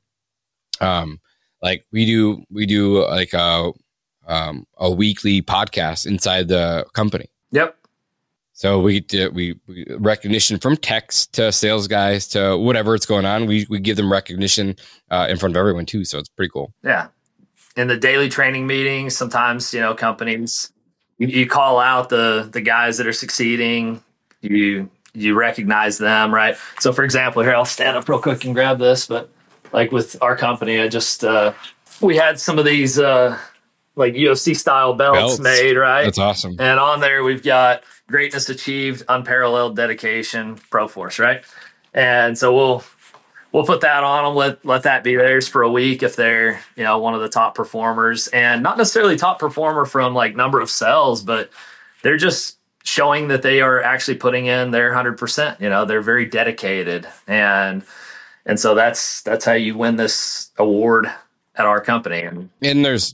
Like we do like a weekly podcast inside the company. Yep. So we recognition from techs to sales guys to whatever it's going on. We give them recognition in front of everyone too. So it's pretty cool. Yeah. In the daily training meetings, sometimes, companies, you call out the guys that are succeeding, you recognize them, right? So for example, here, I'll stand up real quick and grab this, but like with our company, I just, we had some of these, like UFC style belts made, right? That's awesome. And on there, we've got greatness achieved, unparalleled dedication, ProForce, right? And so we'll put that on them, let that be theirs for a week if they're, one of the top performers, and not necessarily top performer from like number of sales, but they're just showing that they are actually putting in their 100%. They're very dedicated. And so that's how you win this award at our company. And there's,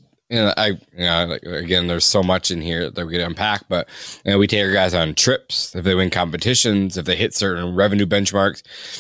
again, there's so much in here that we could unpack, but we take our guys on trips if they win competitions, if they hit certain revenue benchmarks.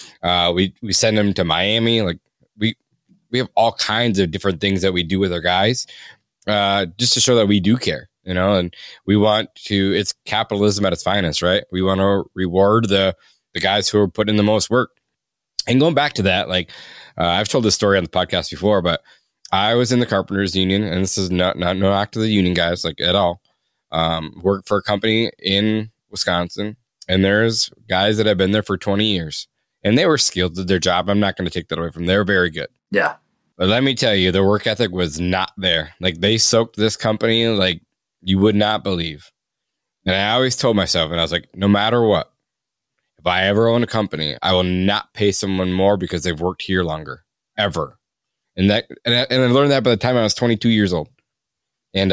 We send them to Miami. Like we have all kinds of different things that we do with our guys, just to show that we do care, and we want to, it's capitalism at its finest, right? We want to reward the guys who are putting in the most work. And going back to that, like, I've told this story on the podcast before, but I was in the Carpenters Union, and this is not no knock to the union guys, like at all. Work for a company in Wisconsin, and there's guys that have been there for 20 years. And they were skilled at their job. I'm not going to take that away from them. They're very good. Yeah. But let me tell you, their work ethic was not there. Like they soaked this company like you would not believe. And I always told myself, and I was like, no matter what, if I ever own a company, I will not pay someone more because they've worked here longer, ever. And I learned that by the time I was 22 years old. And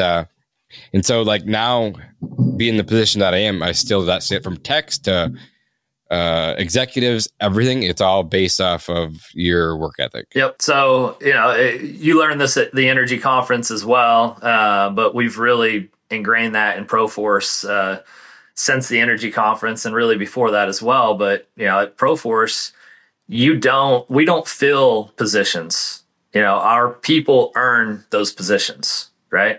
so like now being in the position that I am, I still that sit from techs to executives, everything. It's all based off of your work ethic. Yep. So, you learned this at the Energy Conference as well. But we've really ingrained that in ProForce since the Energy Conference and really before that as well. But, at ProForce, we don't fill positions. Our people earn those positions, right?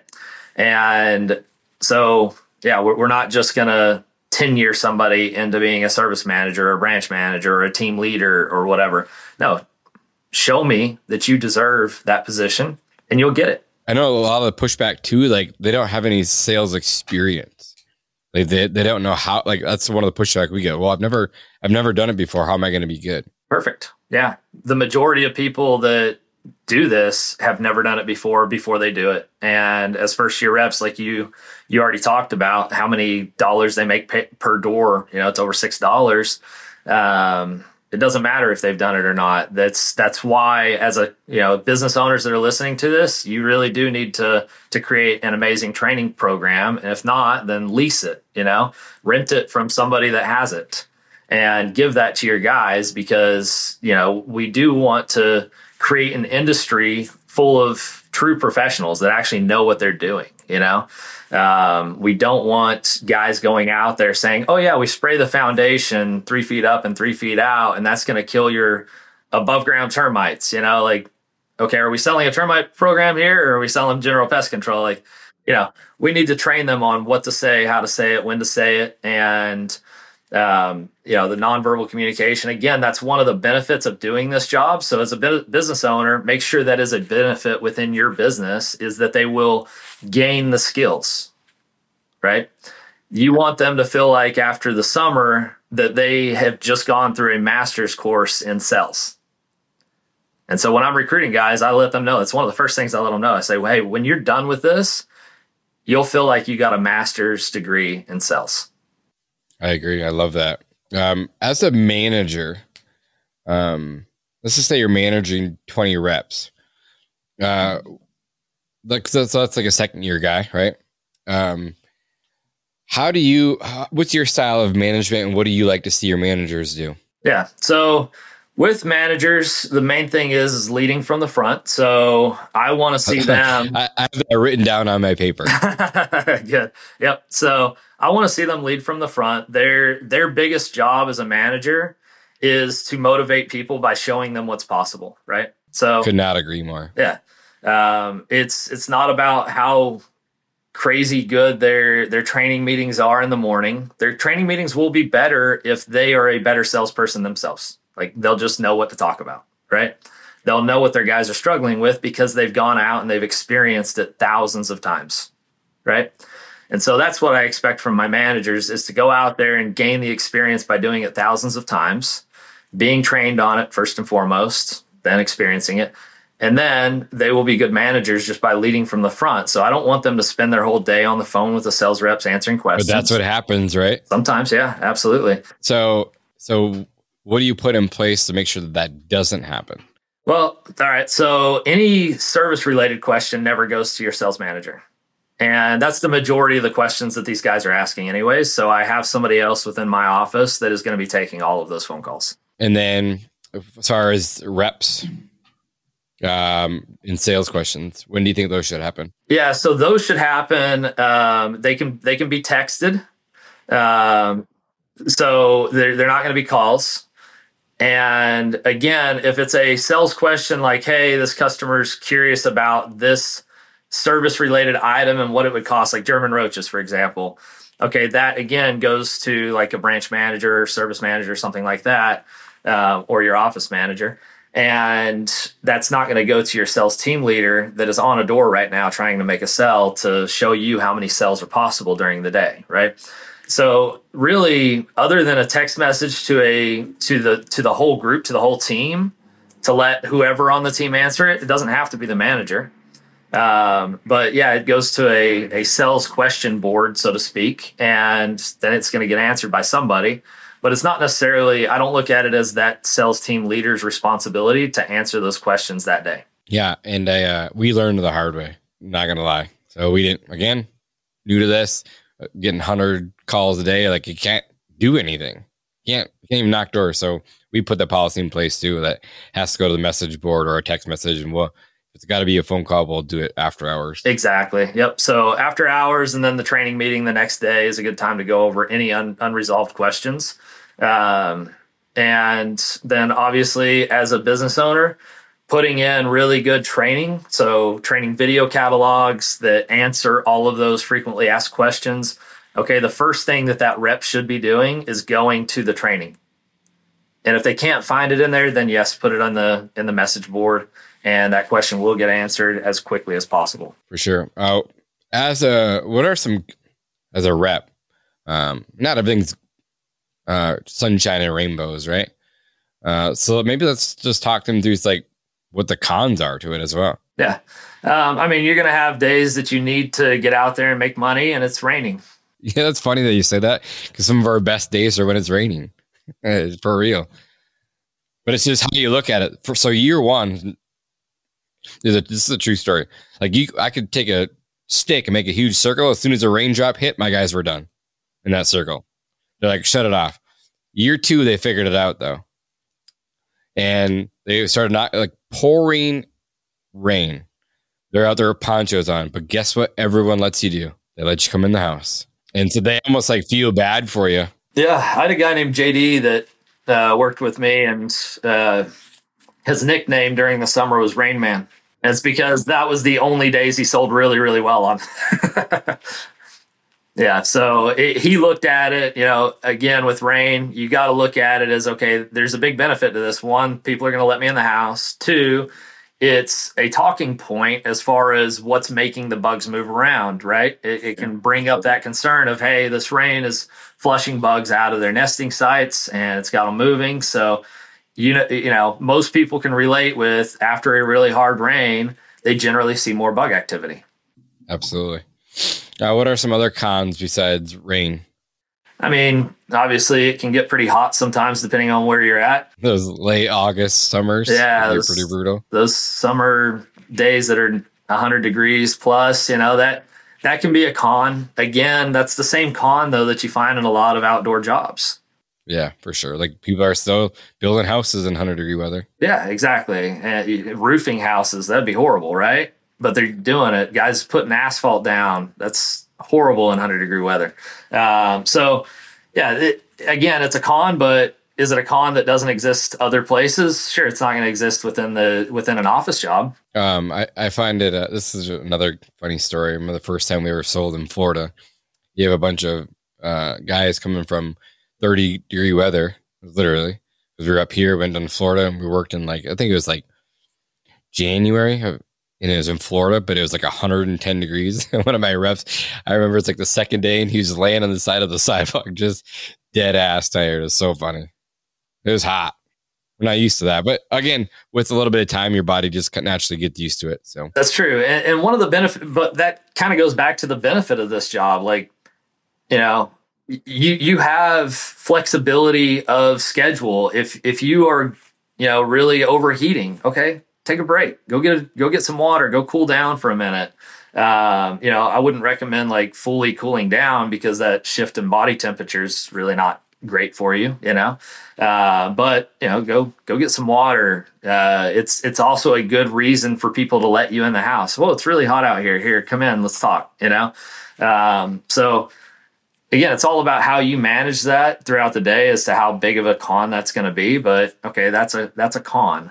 And so, we're not just going to tenure somebody into being a service manager or a branch manager or a team leader or whatever. No, show me that you deserve that position and you'll get it. I know a lot of the pushback too, like they don't have any sales experience. Like they don't know how, like that's one of the pushback we get. Well, I've never done it before. How am I going to be good? Perfect. Yeah. The majority of people that do this have never done it before they do it. And as first year reps, like you already talked about how many dollars they make per door, it's over $6. It doesn't matter if they've done it or not. That's why as a, business owners that are listening to this, you really do need to create an amazing training program. And if not, then lease it, rent it from somebody that has it and give that to your guys because, we do want to create an industry full of true professionals that actually know what they're doing. We don't want guys going out there saying, oh yeah, we spray the foundation 3 feet up and 3 feet out, and that's going to kill your above ground termites. Okay, are we selling a termite program here or are we selling general pest control? Like, we need to train them on what to say, how to say it, when to say it. And, the nonverbal communication, again, that's one of the benefits of doing this job. So as a business owner, make sure that is a benefit within your business is that they will gain the skills, right? You want them to feel like after the summer that they have just gone through a master's course in sales. And so when I'm recruiting guys, I let them know. It's one of the first things I let them know. I say, well, hey, when you're done with this, you'll feel like you got a master's degree in sales. I agree. I love that. As a manager, let's just say you're managing 20 reps. So that's like a second year guy, right? What's your style of management and what do you like to see your managers do? Yeah. So with managers, the main thing is leading from the front. So I want to see them. I have that written down on my paper. Good. Yep. So I want to see them lead from the front. Their biggest job as a manager is to motivate people by showing them what's possible. Right. So could not agree more. Yeah. It's not about how crazy good their training meetings are in the morning. Their training meetings will be better if they are a better salesperson themselves. Like they'll just know what to talk about, right? They'll know what their guys are struggling with because they've gone out and they've experienced it thousands of times, right? And so that's what I expect from my managers is to go out there and gain the experience by doing it thousands of times, being trained on it first and foremost, then experiencing it. And then they will be good managers just by leading from the front. So I don't want them to spend their whole day on the phone with the sales reps answering questions. But that's what happens, right? Sometimes, yeah, absolutely. So what do you put in place to make sure that doesn't happen? Well, all right. So any service related question never goes to your sales manager. And that's the majority of the questions that these guys are asking anyways. So I have somebody else within my office that is going to be taking all of those phone calls. And then as far as reps, in sales questions, when do you think those should happen? Yeah, so those should happen. They can be texted. So they're not going to be calls. And again, if it's a sales question like, hey, this customer's curious about this service related item and what it would cost, like German roaches, for example. Okay, that again goes to like a branch manager or service manager, something like that, or your office manager. And that's not going to go to your sales team leader that is on a door right now trying to make a sell to show you how many sales are possible during the day, right? So really, other than a text message to the whole group, to the whole team, to let whoever on the team answer it, it doesn't have to be the manager. But yeah, it goes to a sales question board, so to speak, and then it's going to get answered by somebody. But it's not necessarily, I don't look at it as that sales team leader's responsibility to answer those questions that day. Yeah. And we learned the hard way, not going to lie. So we didn't, again, new to this, getting 100 calls a day, like you can't do anything. You can't even knock doors. So we put the policy in place too that has to go to the message board or a text message. And if it's got to be a phone call, we'll do it after hours. Exactly. Yep. So after hours and then the training meeting the next day is a good time to go over any unresolved questions. And then obviously as a business owner, putting in really good training. So training video catalogs that answer all of those frequently asked questions. Okay. The first thing that rep should be doing is going to the training. And if they can't find it in there, then yes, put it in the message board and that question will get answered as quickly as possible. For sure. As a rep, not everything's sunshine and rainbows, right? So maybe let's just talk them through like what the cons are to it as well. Yeah. I mean, you're going to have days that you need to get out there and make money and it's raining. Yeah, that's funny that you say that because some of our best days are when it's raining. For real. But it's just how you look at it. So year one, this is a true story. Like I could take a stick and make a huge circle. As soon as a raindrop hit, my guys were done in that circle. They're like, shut it off. Year two, they figured it out though. And they started not like pouring rain. They're out there with ponchos on. But guess what everyone lets you do? They let you come in the house. And so they almost like feel bad for you. Yeah. I had a guy named JD that worked with me and his nickname during the summer was Rain Man. And it's because that was the only days he sold really, really well on. Yeah. So he looked at it, again, with rain, you got to look at it as, okay, there's a big benefit to this. One, people are going to let me in the house. Two, it's a talking point as far as what's making the bugs move around, right? It can bring up that concern of, hey, this rain is flushing bugs out of their nesting sites and it's got them moving. So, most people can relate with after a really hard rain, they generally see more bug activity. Absolutely. What are some other cons besides rain? I mean, obviously it can get pretty hot sometimes depending on where you're at. Those late August summers, Yeah, they're pretty brutal. those summer days that are 100 degrees plus, that can be a con. Again, that's the same con though that you find in a lot of outdoor jobs. Yeah, for sure. Like people are still building houses in 100-degree weather. Yeah, exactly. And roofing houses, that'd be horrible, right? But they're doing it. Guys putting asphalt down. That's horrible in 100-degree weather. So, yeah, again, it's a con, but is it a con that doesn't exist other places? Sure, it's not going to exist within an office job. I find it. This is another funny story. I remember the first time we were sold in Florida. You have a bunch of guys coming from 30-degree weather, literally, because we were up here, went down to Florida, and we worked in I think it was January, and it was in Florida, but it was 110 degrees. One of my reps, I remember it's the second day, and he was laying on the side of the sidewalk, just dead ass tired. It was so funny. It was hot. We're not used to that, but again, with a little bit of time, your body just naturally gets used to it. So that's true, and one of the benefits, but that kind of goes back to the benefit of this job, you have flexibility of schedule. If you are, really overheating, okay, take a break, go get some water, go cool down for a minute. I wouldn't recommend fully cooling down because that shift in body temperature is really not great for you, but go get some water. It's also a good reason for people to let you in the house. Well, it's really hot out here. Here, come in, let's talk, so again, it's all about how you manage that throughout the day as to how big of a con that's going to be. But okay, that's a con.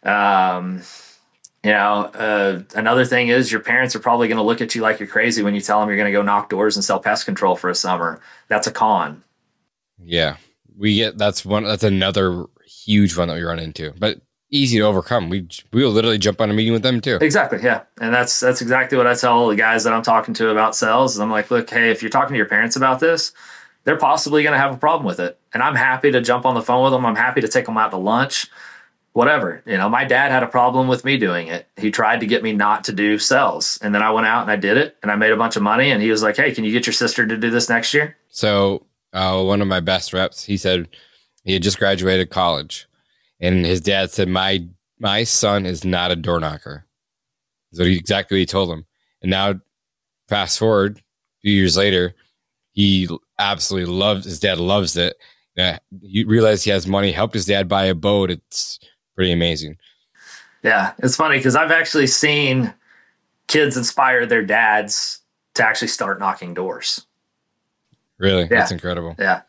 Another thing is your parents are probably going to look at you like you're crazy when you tell them you're going to go knock doors and sell pest control for a summer. That's a con. Yeah, that's another huge one that we run into, but easy to overcome. We will literally jump on a meeting with them too. Exactly. Yeah. And that's exactly what I tell the guys that I'm talking to about sales. I'm like, look, hey, if you're talking to your parents about this, they're possibly going to have a problem with it. And I'm happy to jump on the phone with them. I'm happy to take them out to lunch, whatever. My dad had a problem with me doing it. He tried to get me not to do sales. And then I went out and I did it and I made a bunch of money. And he was like, hey, can you get your sister to do this next year? So one of my best reps, he said he had just graduated college. And his dad said, my son is not a door knocker. So exactly what he told him. And now, fast forward a few years later, he absolutely his dad loves it. You realize he has money, helped his dad buy a boat. It's pretty amazing. Yeah, it's funny because I've actually seen kids inspire their dads to actually start knocking doors. Really? Yeah. That's incredible. Yeah.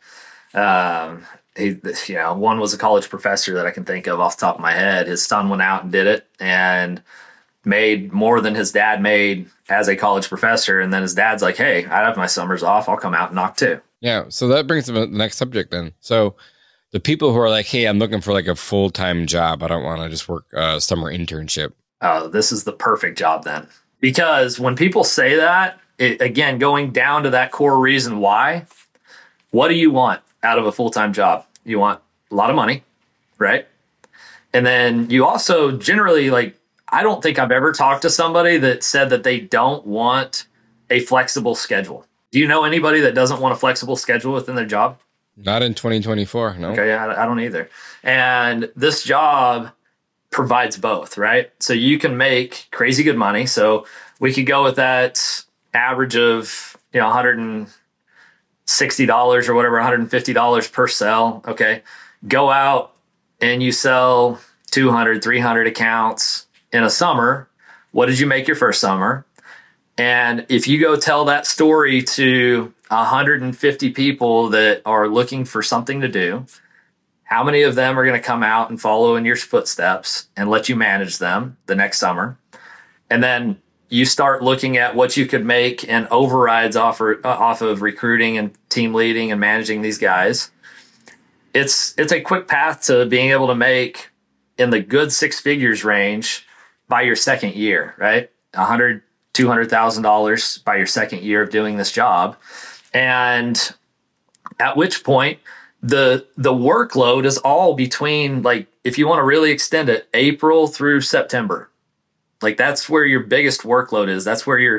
One was a college professor that I can think of off the top of my head. His son went out and did it and made more than his dad made as a college professor. And then his dad's like, hey, I have my summers off. I'll come out and knock too. Yeah. So that brings up the next subject then. So the people who are like, hey, I'm looking for a full-time job. I don't want to just work a summer internship. Oh, this is the perfect job then. Because when people say that, again, going down to that core reason why, what do you want out of a full-time job? You want a lot of money, right? And then you also generally I don't think I've ever talked to somebody that said that they don't want a flexible schedule. Do you know anybody that doesn't want a flexible schedule within their job? Not in 2024, no. Okay, yeah, I don't either. And this job provides both, right? So you can make crazy good money. So we could go with that average of, $160 or whatever, $150 per sell. Okay. Go out and you sell 200, 300 accounts in a summer. What did you make your first summer? And if you go tell that story to 150 people that are looking for something to do, how many of them are going to come out and follow in your footsteps and let you manage them the next summer? And then you start looking at what you could make in overrides off of recruiting and team leading and managing these guys. It's a quick path to being able to make in the good six figures range by your second year, right? $200,000 by your second year of doing this job. And at which point the workload is all between, if you want to really extend it, April through September. That's where your biggest workload is. That's where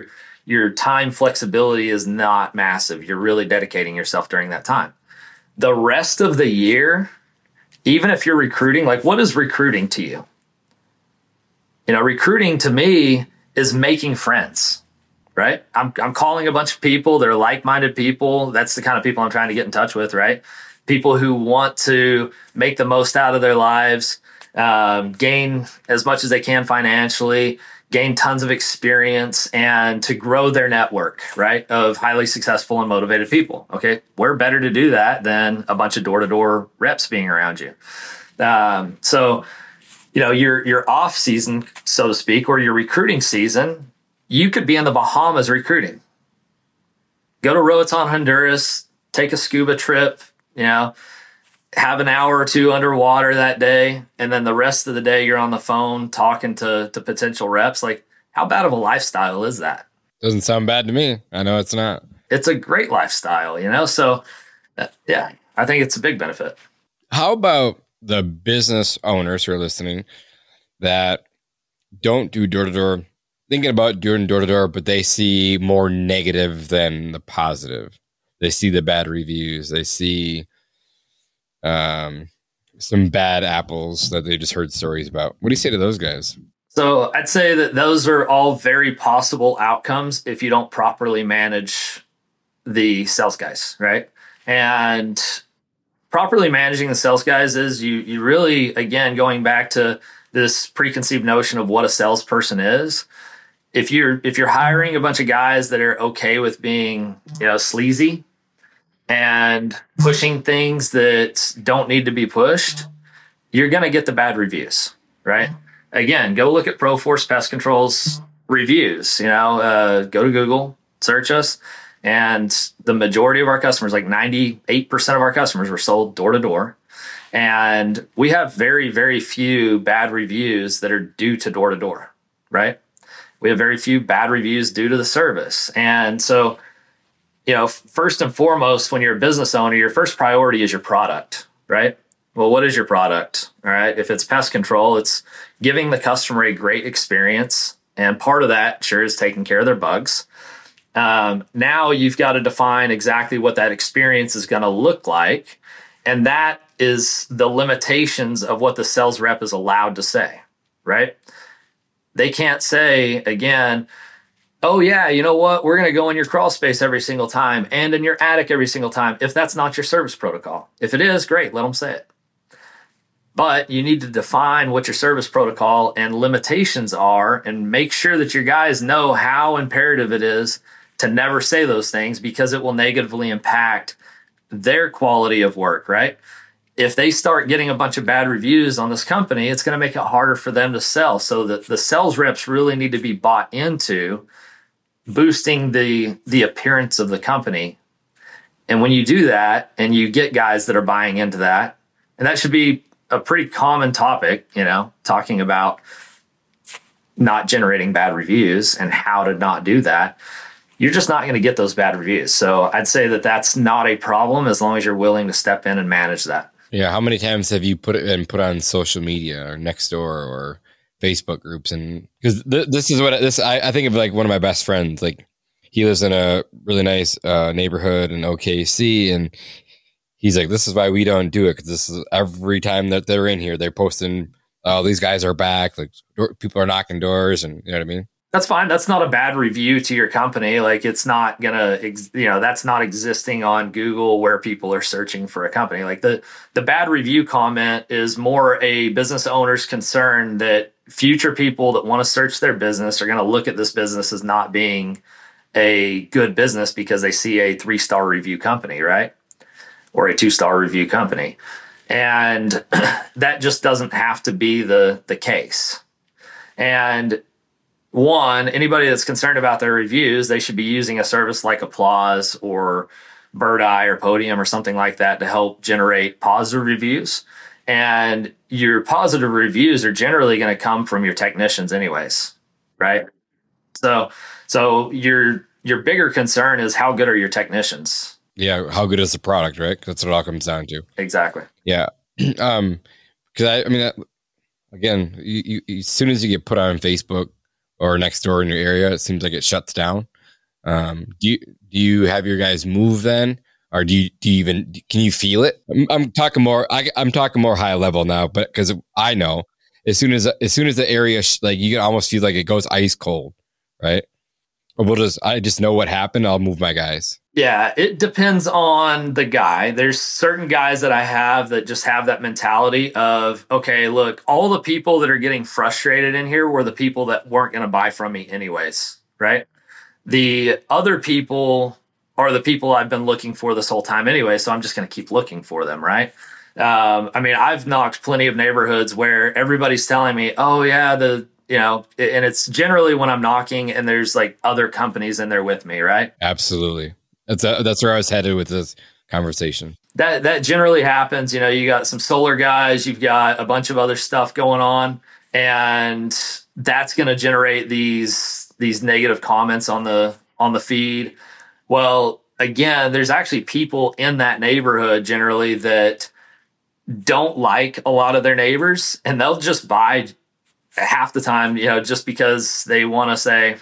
your time flexibility is not massive. You're really dedicating yourself during that time. The rest of the year, even if you're recruiting, like what is recruiting to you? Recruiting to me is making friends, right? I'm calling a bunch of people. They're like-minded people. That's the kind of people I'm trying to get in touch with, right? People who want to make the most out of their lives, gain as much as they can financially, gain tons of experience, and to grow their network, right, of highly successful and motivated people. Okay, where better to do that than a bunch of door-to-door reps being around you? So your off season, so to speak, or your recruiting season, you could be in the Bahamas recruiting. Go to Roatan, Honduras, take a scuba trip, have an hour or two underwater that day, and then the rest of the day you're on the phone talking to potential reps. Like, how bad of a lifestyle is that? Doesn't sound bad to me. I know it's not. It's a great lifestyle, So, yeah, I think it's a big benefit. How about the business owners who are listening that don't do door-to-door, thinking about doing door-to-door, but they see more negative than the positive? They see the bad reviews. They see some bad apples that they just heard stories about. What do you say to those guys? So I'd say that those are all very possible outcomes if you don't properly manage the sales guys, right? And properly managing the sales guys is you really, again, going back to this preconceived notion of what a salesperson is. If you're hiring a bunch of guys that are okay with being, sleazy and pushing things that don't need to be pushed, you're going to get the bad reviews, right? Again, go look at ProForce Pest Control's reviews, go to Google, search us. And the majority of our customers, like 98% of our customers, were sold door to door. And we have very, very few bad reviews that are due to door, right? We have very few bad reviews due to the service. And so, first and foremost, when you're a business owner, your first priority is your product, right? Well, what is your product? All right. If it's pest control, it's giving the customer a great experience. And part of that sure is taking care of their bugs. Now you've got to define exactly what that experience is going to look like. And that is the limitations of what the sales rep is allowed to say, right? They can't say, again, oh yeah, you know what? We're going to go in your crawl space every single time and in your attic every single time, if that's not your service protocol. If it is, great, let them say it. But you need to define what your service protocol and limitations are and make sure that your guys know how imperative it is to never say those things, because it will negatively impact their quality of work, right? If they start getting a bunch of bad reviews on this company, it's going to make it harder for them to sell. So that the sales reps really need to be bought into boosting the appearance of the company. And when you do that and you get guys that are buying into that, and that should be a pretty common topic, talking about not generating bad reviews and how to not do that, you're just not going to get those bad reviews. So I'd say that that's not a problem as long as you're willing to step in and manage that. Yeah. How many times have you put on social media or Nextdoor or Facebook groups? And because this is what I think of, like one of my best friends, like he lives in a really nice neighborhood in OKC, and he's like, this is why we don't do it, because this is every time that they're in here, they're posting, oh, these guys are back, like people are knocking doors, and you know what I mean? That's fine. That's not a bad review to your company. Like, it's not gonna, that's not existing on Google where people are searching for a company. Like the bad review comment is more a business owner's concern that future people that want to search their business are going to look at this business as not being a good business because they see a 3-star review company, right? Or a 2-star review company. And that just doesn't have to be the case. And one, anybody that's concerned about their reviews, they should be using a service like Applause or Bird Eye or Podium or something like that to help generate positive reviews. And your positive reviews are generally going to come from your technicians anyways, right? So your bigger concern is how good are your technicians? Yeah, how good is the product, right? That's what it all comes down to. Exactly. Yeah. Because again, you as soon as you get put on Facebook or Nextdoor in your area, it seems like it shuts down. Do you have your guys move then? Or do you even, can you feel it? I'm talking more, I'm talking more high level now, but because I know as soon as the area, like you can almost feel like it goes ice cold, right? Or I just know what happened. I'll move my guys. Yeah, it depends on the guy. There's certain guys that I have that just have that mentality of, okay, look, all the people that are getting frustrated in here were the people that weren't going to buy from me anyways, right? The other people are the people I've been looking for this whole time anyway, so I'm just going to keep looking for them, right? I mean, I've knocked plenty of neighborhoods where everybody's telling me, oh yeah, and it's generally when I'm knocking and there's like other companies in there with me, right? Absolutely. That's where I was headed with this conversation. That generally happens. You got some solar guys, you've got a bunch of other stuff going on, and that's going to generate these negative comments on the feed. Well, again, there's actually people in that neighborhood generally that don't like a lot of their neighbors, and they'll just buy half the time, just because they want to say,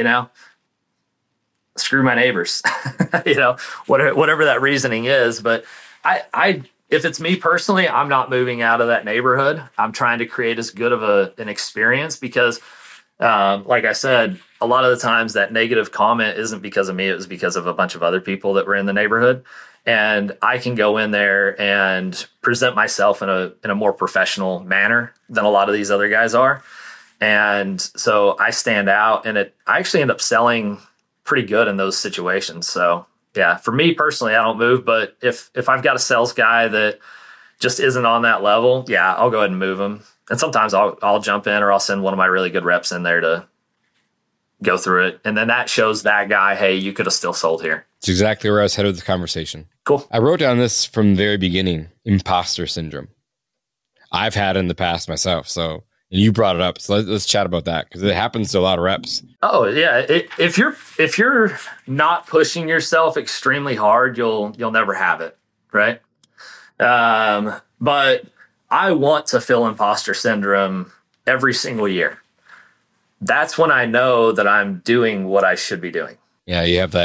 screw my neighbors, whatever that reasoning is. But if it's me personally, I'm not moving out of that neighborhood. I'm trying to create as good of an experience because, like I said, a lot of the times that negative comment isn't because of me. It was because of a bunch of other people that were in the neighborhood. And I can go in there and present myself in a more professional manner than a lot of these other guys are. And so I stand out, and I actually end up selling pretty good in those situations. So yeah, for me personally, I don't move, but if I've got a sales guy that just isn't on that level, yeah, I'll go ahead and move him. And sometimes I'll jump in, or I'll send one of my really good reps in there to go through it. And then that shows that guy, hey, you could have still sold here. It's exactly where I was headed with the conversation. Cool. I wrote down this from the very beginning, imposter syndrome. I've had it in the past myself. So, and you brought it up. So let's chat about that, because it happens to a lot of reps. Oh yeah. If you're not pushing yourself extremely hard, you'll never have it. Right. But I want to feel imposter syndrome every single year. That's when I know that I'm doing what I should be doing. Yeah. You have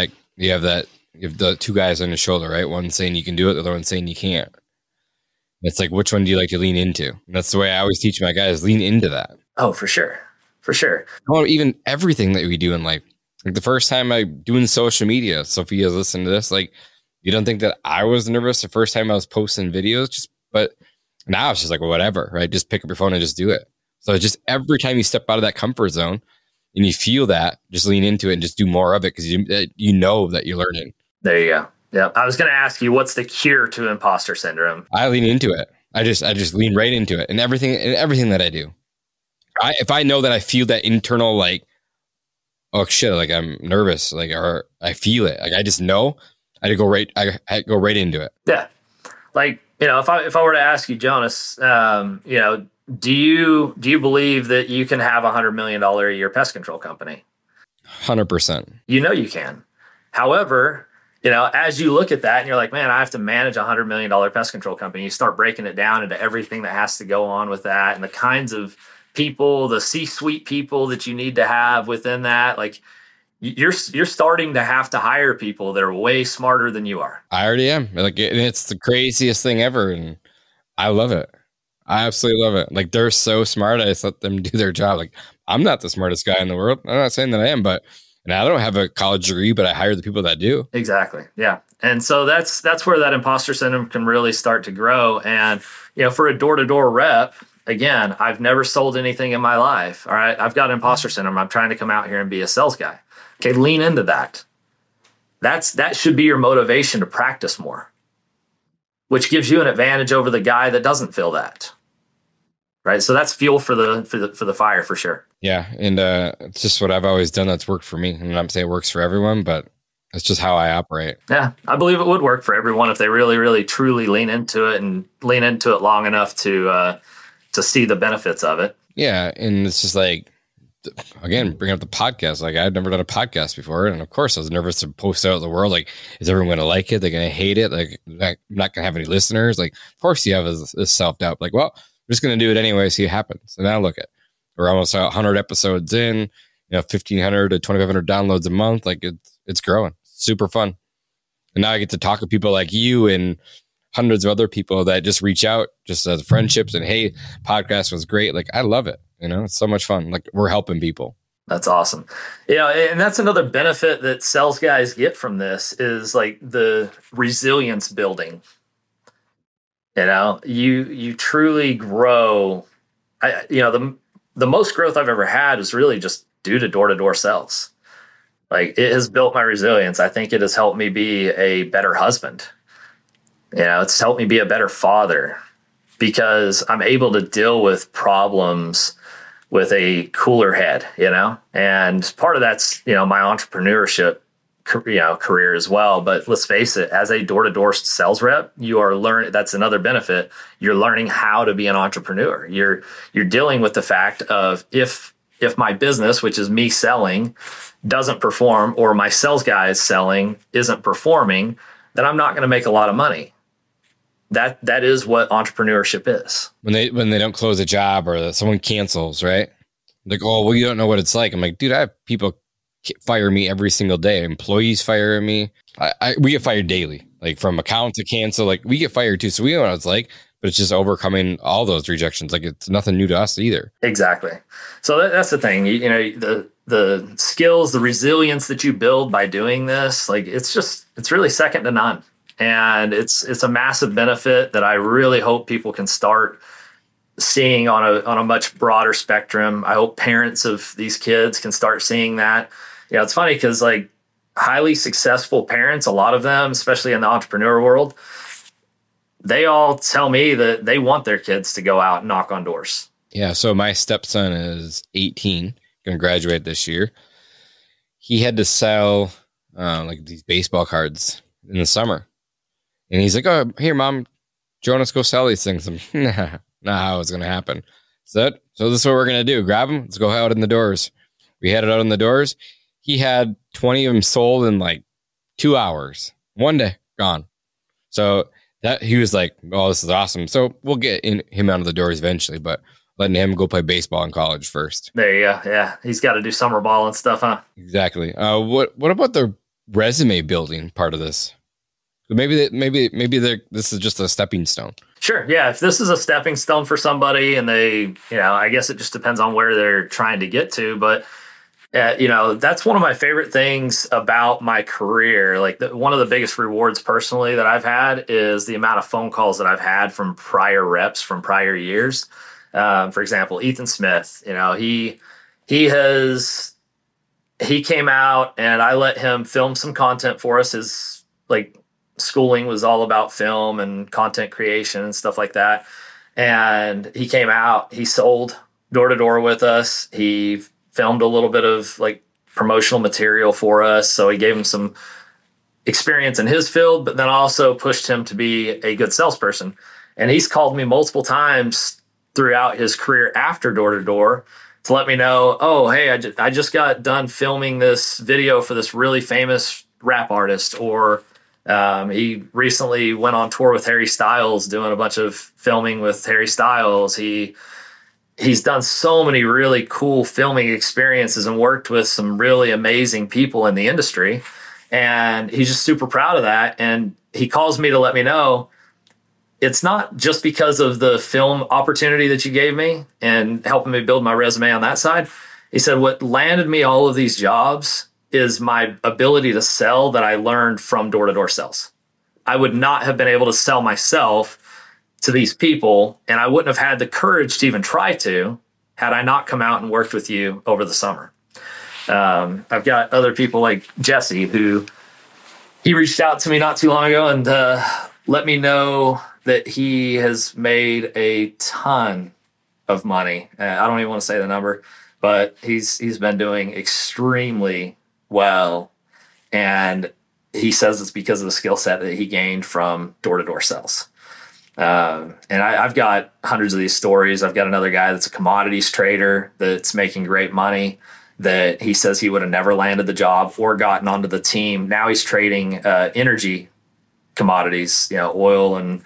the two guys on your shoulder, right? One saying you can do it, the other one saying you can't. It's like, which one do you like to lean into? And that's the way I always teach my guys, lean into that. Oh, for sure. For sure. Well, even everything that we do in life. Like the first time I doing social media, Sophia's listening to this, like, you don't think that I was nervous the first time I was posting videos, but now it's just like, well, whatever, right? Just pick up your phone and just do it. So just every time you step out of that comfort zone and you feel that, just lean into it and just do more of it, because you know that you're learning. There you go. Yeah. I was going to ask you, what's the cure to imposter syndrome? I lean into it. I just lean right into it, and everything that I do. If I know that I feel that internal, like, oh shit, like I'm nervous, like, or I feel it, like I just know, I go right into it. Yeah. Like, if I were to ask you, Jonas, do you believe that you can have $100 million a year pest control company? 100%. You can. However, as you look at that and you're like, man, I have to manage a $100 million pest control company, you start breaking it down into everything that has to go on with that, and the kinds of people, the C-suite people that you need to have within that. Like, you're starting to have to hire people that are way smarter than you are. I already am. Like, it's the craziest thing ever, and I love it. I absolutely love it. Like, they're so smart. I just let them do their job. Like, I'm not the smartest guy in the world. I'm not saying that I am, but I don't have a college degree, but I hire the people that do. Exactly. Yeah. And so that's where that imposter syndrome can really start to grow. And, for a door-to-door rep, again, I've never sold anything in my life. All right. I've got imposter syndrome. I'm trying to come out here and be a sales guy. Okay. Lean into that. That should be your motivation to practice more, which gives you an advantage over the guy that doesn't feel that. Right. So that's fuel for the fire, for sure. Yeah. And it's just what I've always done that's worked for me. And I'm saying it works for everyone, but it's just how I operate. Yeah. I believe it would work for everyone if they really, really, truly lean into it and lean into it long enough to see the benefits of it. Yeah. And it's just like, again, bring up the podcast. Like, I've never done a podcast before. And of course I was nervous to post out in the world. Like, is everyone going to like it? They're going to hate it. Like, I'm not going to have any listeners. Like, of course you have this self-doubt. Like, well, I'm just going to do it anyway, see what happens. And now look at, we're almost 100 episodes in, 1,500 to 2,500 downloads a month. Like, it's growing. Super fun. And now I get to talk to people like you and hundreds of other people that just reach out just as friendships and, hey, podcast was great. Like, I love it. It's so much fun. Like, we're helping people. That's awesome. And that's another benefit that sales guys get from this is like the resilience building. You truly grow. The most growth I've ever had is really just due to door-to-door sales. Like, it has built my resilience. I think it has helped me be a better husband. It's helped me be a better father because I'm able to deal with problems with a cooler head, and part of that's, my entrepreneurship, career as well. But let's face it, as a door-to-door sales rep, you are learning. That's another benefit. You're learning how to be an entrepreneur. You're dealing with the fact of if my business, which is me selling, doesn't perform, or my sales guy is selling isn't performing, then I'm not going to make a lot of money. That is what entrepreneurship is. When they don't close a job or someone cancels, right? Like, oh, well, you don't know what it's like. I'm like, dude, I have people fire me every single day. Employees fire me. We get fired daily, like from account to cancel. Like, we get fired too. So we know what it's like, but it's just overcoming all those rejections. Like, it's nothing new to us either. Exactly. So that's the thing. The skills, the resilience that you build by doing this, like, it's really second to none. And it's a massive benefit that I really hope people can start seeing on a much broader spectrum. I hope parents of these kids can start seeing that. It's funny because like highly successful parents, a lot of them, especially in the entrepreneur world, they all tell me that they want their kids to go out and knock on doors. Yeah. So my stepson is 18, going to graduate this year. He had to sell like these baseball cards in the summer. And he's like, oh, here, Mom, Jonas, go sell these things. I'm not how it's going to happen. So this is what we're going to do. Grab them. Let's go out in the doors. We had it out in the doors. He had 20 of them sold in like 2 hours. One day, gone. So that he was like, oh, this is awesome. So we'll get him out of the doors eventually, but letting him go play baseball in college first. There you go. Yeah. He's got to do summer ball and stuff, huh? Exactly. What about the resume building part of this? Maybe this is just a stepping stone. Sure. Yeah. If this is a stepping stone for somebody and they, I guess it just depends on where they're trying to get to. But, that's one of my favorite things about my career. Like one of the biggest rewards personally that I've had is the amount of phone calls that I've had from prior reps from prior years. For example, Ethan Smith, he came out and I let him film some content for us. His schooling was all about film and content creation and stuff like that. And he came out, he sold door to door with us. He filmed a little bit of promotional material for us. So he gave him some experience in his field, but then also pushed him to be a good salesperson. And he's called me multiple times throughout his career after door to door to let me know, oh, hey, I just got done filming this video for this really famous rap artist, or he recently went on tour with Harry Styles doing a bunch of filming with Harry Styles. He's done so many really cool filming experiences and worked with some really amazing people in the industry. And he's just super proud of that. And he calls me to let me know it's not just because of the film opportunity that you gave me and helping me build my resume on that side. He said, what landed me all of these jobs is my ability to sell that I learned from door-to-door sales. I would not have been able to sell myself to these people, and I wouldn't have had the courage to even try to had I not come out and worked with you over the summer. I've got other people like Jesse, who he reached out to me not too long ago and let me know that he has made a ton of money. I don't even want to say the number, but he's been doing extremely well, and he says it's because of the skill set that he gained from door-to-door sales. And I've got hundreds of these stories. I've got another guy that's a commodities trader that's making great money that he says he would have never landed the job or gotten onto the team. Now he's trading energy commodities, oil and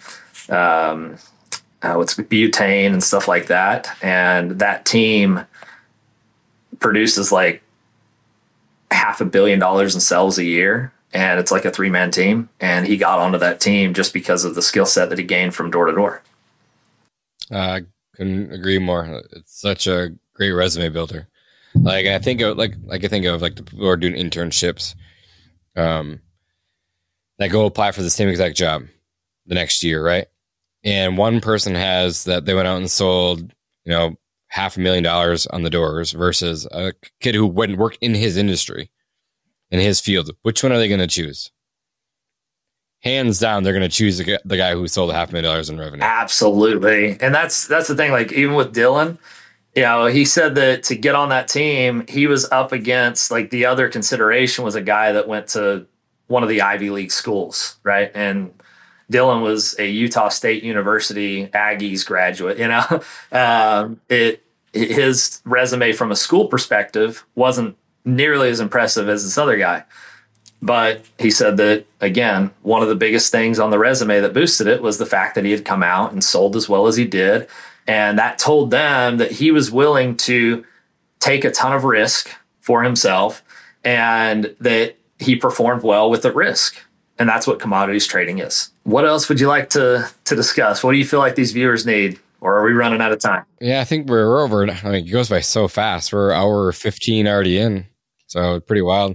what's butane and stuff like that. And that team produces $500 million in sales a year, and it's like a 3-man team. And he got onto that team just because of the skill set that he gained from door to door. Couldn't agree more. It's such a great resume builder. Like I think of like the people who are doing internships, that go apply for the same exact job the next year, right? And one person has that they went out and sold, $500,000 on the doors versus a kid who went and worked in his industry, in his field. Which one are they going to choose? Hands down, they're going to choose the guy who sold $500,000 in revenue. Absolutely. And that's the thing. Like even with Dylan, he said that to get on that team, he was up against, like, the other consideration was a guy that went to one of the Ivy League schools, right? And Dylan was a Utah State University Aggies graduate. His resume from a school perspective wasn't nearly as impressive as this other guy. But he said that, again, one of the biggest things on the resume that boosted it was the fact that he had come out and sold as well as he did. And that told them that he was willing to take a ton of risk for himself and that he performed well with the risk. And that's what commodities trading is. What else would you like to discuss? What do you feel like these viewers need? Or are we running out of time? Yeah, I think we're over. I mean, it goes by so fast. We're hour 15 already in. So pretty wild.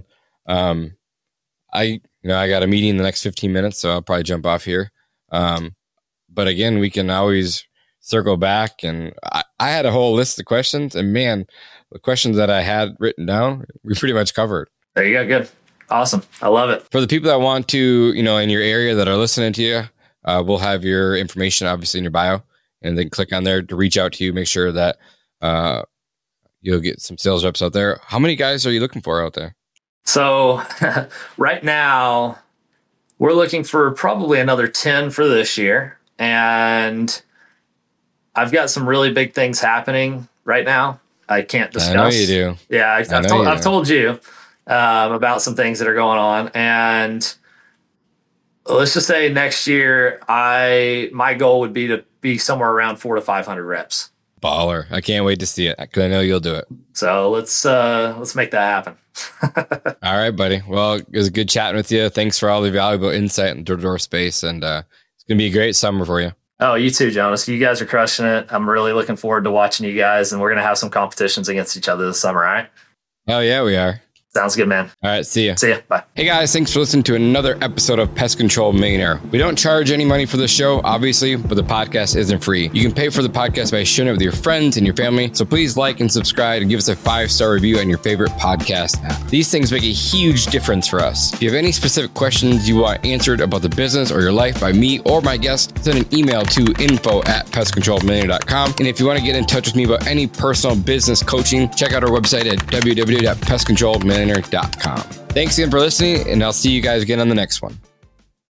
I got a meeting in the next 15 minutes, so I'll probably jump off here. But again, we can always circle back. And I had a whole list of questions, and man, the questions that I had written down, we pretty much covered. There you go. Good. Awesome. I love it. For the people that want to, in your area that are listening to you, we'll have your information obviously in your bio, and then click on there to reach out to you. Make sure that you'll get some sales reps out there. How many guys are you looking for out there? So right now we're looking for probably another 10 for this year. And I've got some really big things happening right now. I can't discuss. I know you do. Yeah, I've told you about some things that are going on. And let's just say next year, my goal would be to be somewhere around 400 to 500 reps. Baller. I can't wait to see it because I know you'll do it. So let's make that happen. All right, buddy. Well, it was good chatting with you. Thanks for all the valuable insight in door-to-door space. And it's going to be a great summer for you. Oh, you too, Jonas. You guys are crushing it. I'm really looking forward to watching you guys. And we're going to have some competitions against each other this summer, all right? Oh, yeah, we are. Sounds good, man. All right, see ya. See ya. Bye. Hey guys, thanks for listening to another episode of Pest Control Millionaire. We don't charge any money for the show, obviously, but the podcast isn't free. You can pay for the podcast by sharing it with your friends and your family. So please like and subscribe and give us a 5-star review on your favorite podcast app. These things make a huge difference for us. If you have any specific questions you want answered about the business or your life by me or my guest, send an email to info@pestcontrolmillionaire.com. And if you want to get in touch with me about any personal business coaching, check out our website at www.pestcontrolmillionaire.com. Thanks again for listening, and I'll see you guys again on the next one.